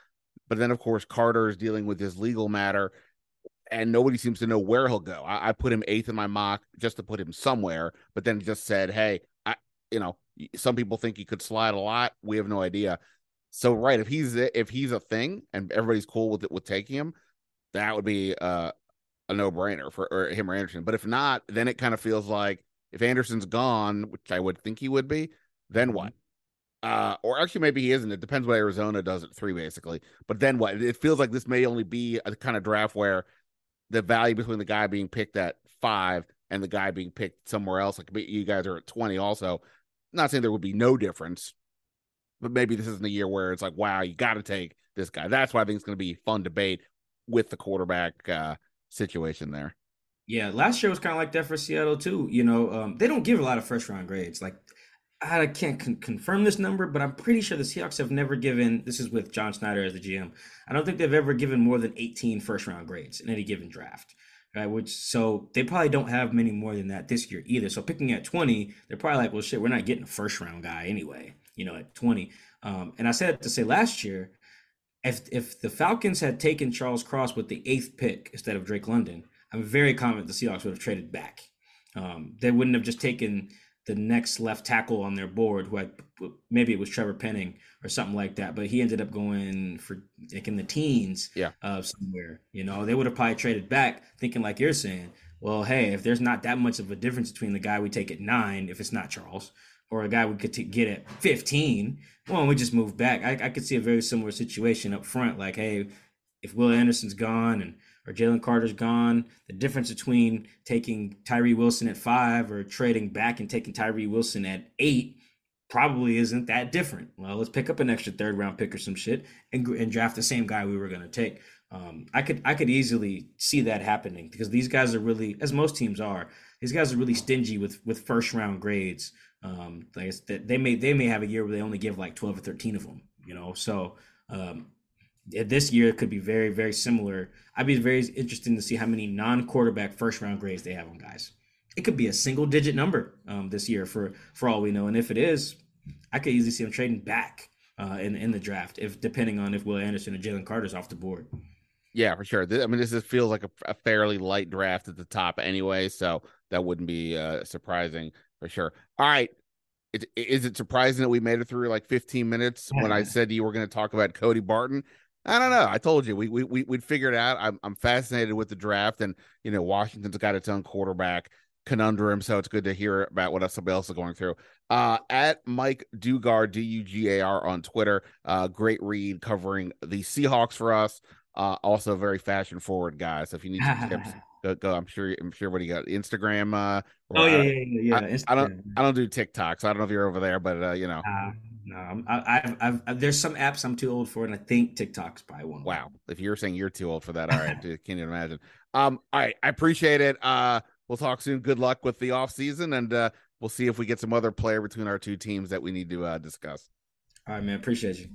But then, of course, Carter is dealing with this legal matter, and nobody seems to know where he'll go. I, I put him eighth in my mock just to put him somewhere, but then just said, hey, I, you know, some people think he could slide a lot. We have no idea. So, right, if he's if he's a thing and everybody's cool with it, with taking him, that would be uh, a no-brainer for or him or Anderson. But if not, then it kind of feels like if Anderson's gone, which I would think he would be, then what? Uh, or actually, maybe he isn't. It depends what Arizona does at three, basically. But then what? It feels like this may only be a kind of draft where the value between the guy being picked at five and the guy being picked somewhere else, like you guys are at twenty also. Not saying there would be no difference, but maybe this isn't a year where it's like, wow, you got to take this guy. That's why I think it's going to be fun debate with the quarterback uh, situation there. Yeah, last year was kind of like that for Seattle too. You know, um, they don't give a lot of first round grades. Like, I can't con- confirm this number, but I'm pretty sure the Seahawks have never given, this is with John Schneider as the G M, I don't think they've ever given more than eighteen first round grades in any given draft. Right, which so they probably don't have many more than that this year either. So picking at twenty, they're probably like, well, shit, we're not getting a first round guy anyway, you know, at twenty. Um, and I said to say last year, if if the Falcons had taken Charles Cross with the eighth pick instead of Drake London, I'm very confident the Seahawks would have traded back. Um, they wouldn't have just taken the next left tackle on their board, who had, maybe it was Trevor Penning or something like that, but he ended up going for like in the teens yeah. uh, somewhere. You know, they would have probably traded back thinking like you're saying, well, hey, if there's not that much of a difference between the guy we take at nine, if it's not Charles, or a guy we could t- get at fifteen, well, we just move back. I, I could see a very similar situation up front. Like, hey, if Will Anderson's gone and or Jalen Carter's gone, the difference between taking Tyree Wilson at five or trading back and taking Tyree Wilson at eight probably isn't that different. Well, let's pick up an extra third round pick or some shit and, and draft the same guy we were going to take. Um, I could I could easily see that happening because these guys are really, as most teams are, these guys are really stingy with with first round grades. Um, like they may they may have a year where they only give like twelve or thirteen of them, you know. So um, this year it could be very, very similar. I'd be very interested to see how many non-quarterback first-round grades they have on guys. It could be a single-digit number um, this year for for all we know. And if it is, I could easily see them trading back uh, in in the draft, if depending on if Will Anderson or Jalen Carter's off the board. Yeah, for sure. I mean, this is, feels like a, a fairly light draft at the top anyway, so that wouldn't be uh, surprising for sure. All right. It, is it surprising that we made it through like fifteen minutes when I said you were going to talk about Cody Barton? I don't know. I told you we we we we'd figure it out. I'm I'm fascinated with the draft, and you know Washington's got its own quarterback conundrum, so it's good to hear about what somebody else is going through. Uh, at Mike Dugar, D U G A R on Twitter, uh, great read covering the Seahawks for us. Uh, also very fashion forward guy. So if you need some tips, go, go. I'm sure. I'm sure. What do you got? Instagram. Uh, oh yeah, yeah, yeah. I, I don't. I don't do TikTok, so I don't know if you're over there, but uh, you know. Uh, no, I, I've, I've, I've. There's some apps I'm too old for, and I think TikTok's probably one. Wow. If you're saying you're too old for that, all right, dude, can't even imagine. Um. All right, I appreciate it. Uh, we'll talk soon. Good luck with the off season, and uh, we'll see if we get some other player between our two teams that we need to uh, discuss. All right, man. Appreciate you.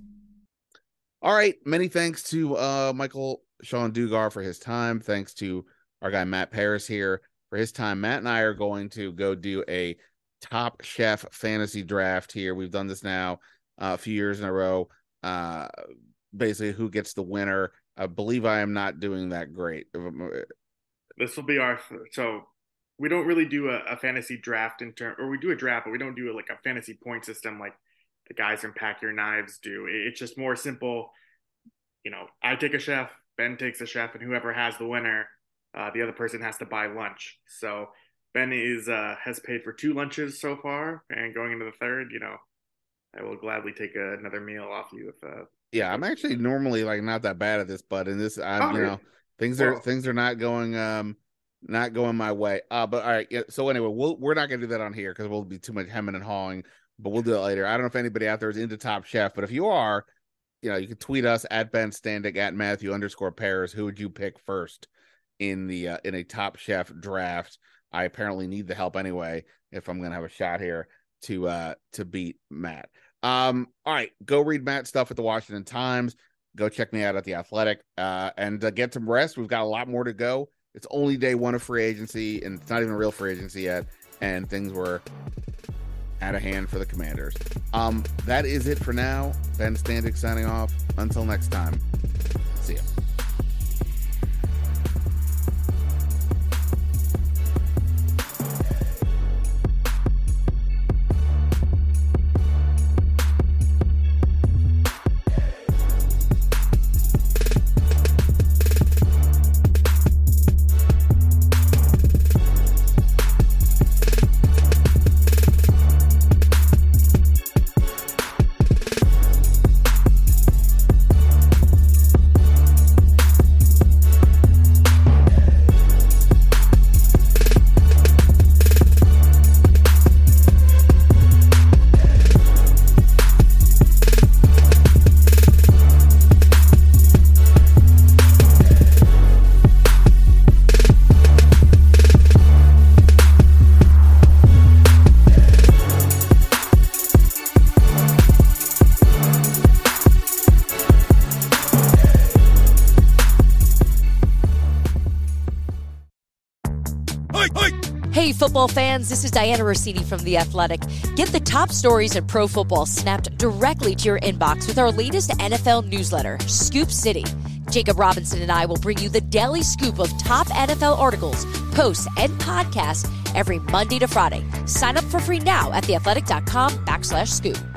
All right. Many thanks to uh, Michael Sean Dugar for his time. Thanks to our guy, Matt Paris here for his time. Matt and I are going to go do a Top Chef fantasy draft here. We've done this now uh, a few years in a row. Uh, basically who gets the winner. I believe I am not doing that great. This will be our, so we don't really do a, a fantasy draft in term, or we do a draft, but we don't do it like a fantasy point system like the guys in Pack Your Knives do. It's just more simple. You know, I take a chef, Ben takes a chef, and whoever has the winner, uh, the other person has to buy lunch. So Ben is uh, has paid for two lunches so far, and going into the third, you know, I will gladly take a, another meal off you if. Uh, yeah, I'm actually normally like not that bad at this, but in this, I'm oh, you know, things are well, things are not going um not going my way. Uh, but all right, yeah. So anyway, we'll we're not gonna do that on here because we'll be too much hemming and hawing. But we'll do it later. I don't know if anybody out there is into Top Chef, but if you are, you know, you can tweet us at Ben Standig, at Matthew underscore Paris. Who would you pick first in the uh, in a Top Chef draft? I apparently need the help anyway if I'm gonna have a shot here to uh to beat Matt. Um, all right, go read Matt's stuff at the Washington Times. Go check me out at the Athletic, uh, and uh, get some rest. We've got a lot more to go. It's only day one of free agency, and it's not even real free agency yet. And things were had a hand for the Commanders. Um, that is it for now. Ben Standig signing off. Until next time, see ya. Hey, football fans, this is Diana Rossini from The Athletic. Get the top stories in pro football snapped directly to your inbox with our latest N F L newsletter, Scoop City. Jacob Robinson and I will bring you the daily scoop of top N F L articles, posts, and podcasts every Monday to Friday. Sign up for free now at theathletic.com backslash scoop.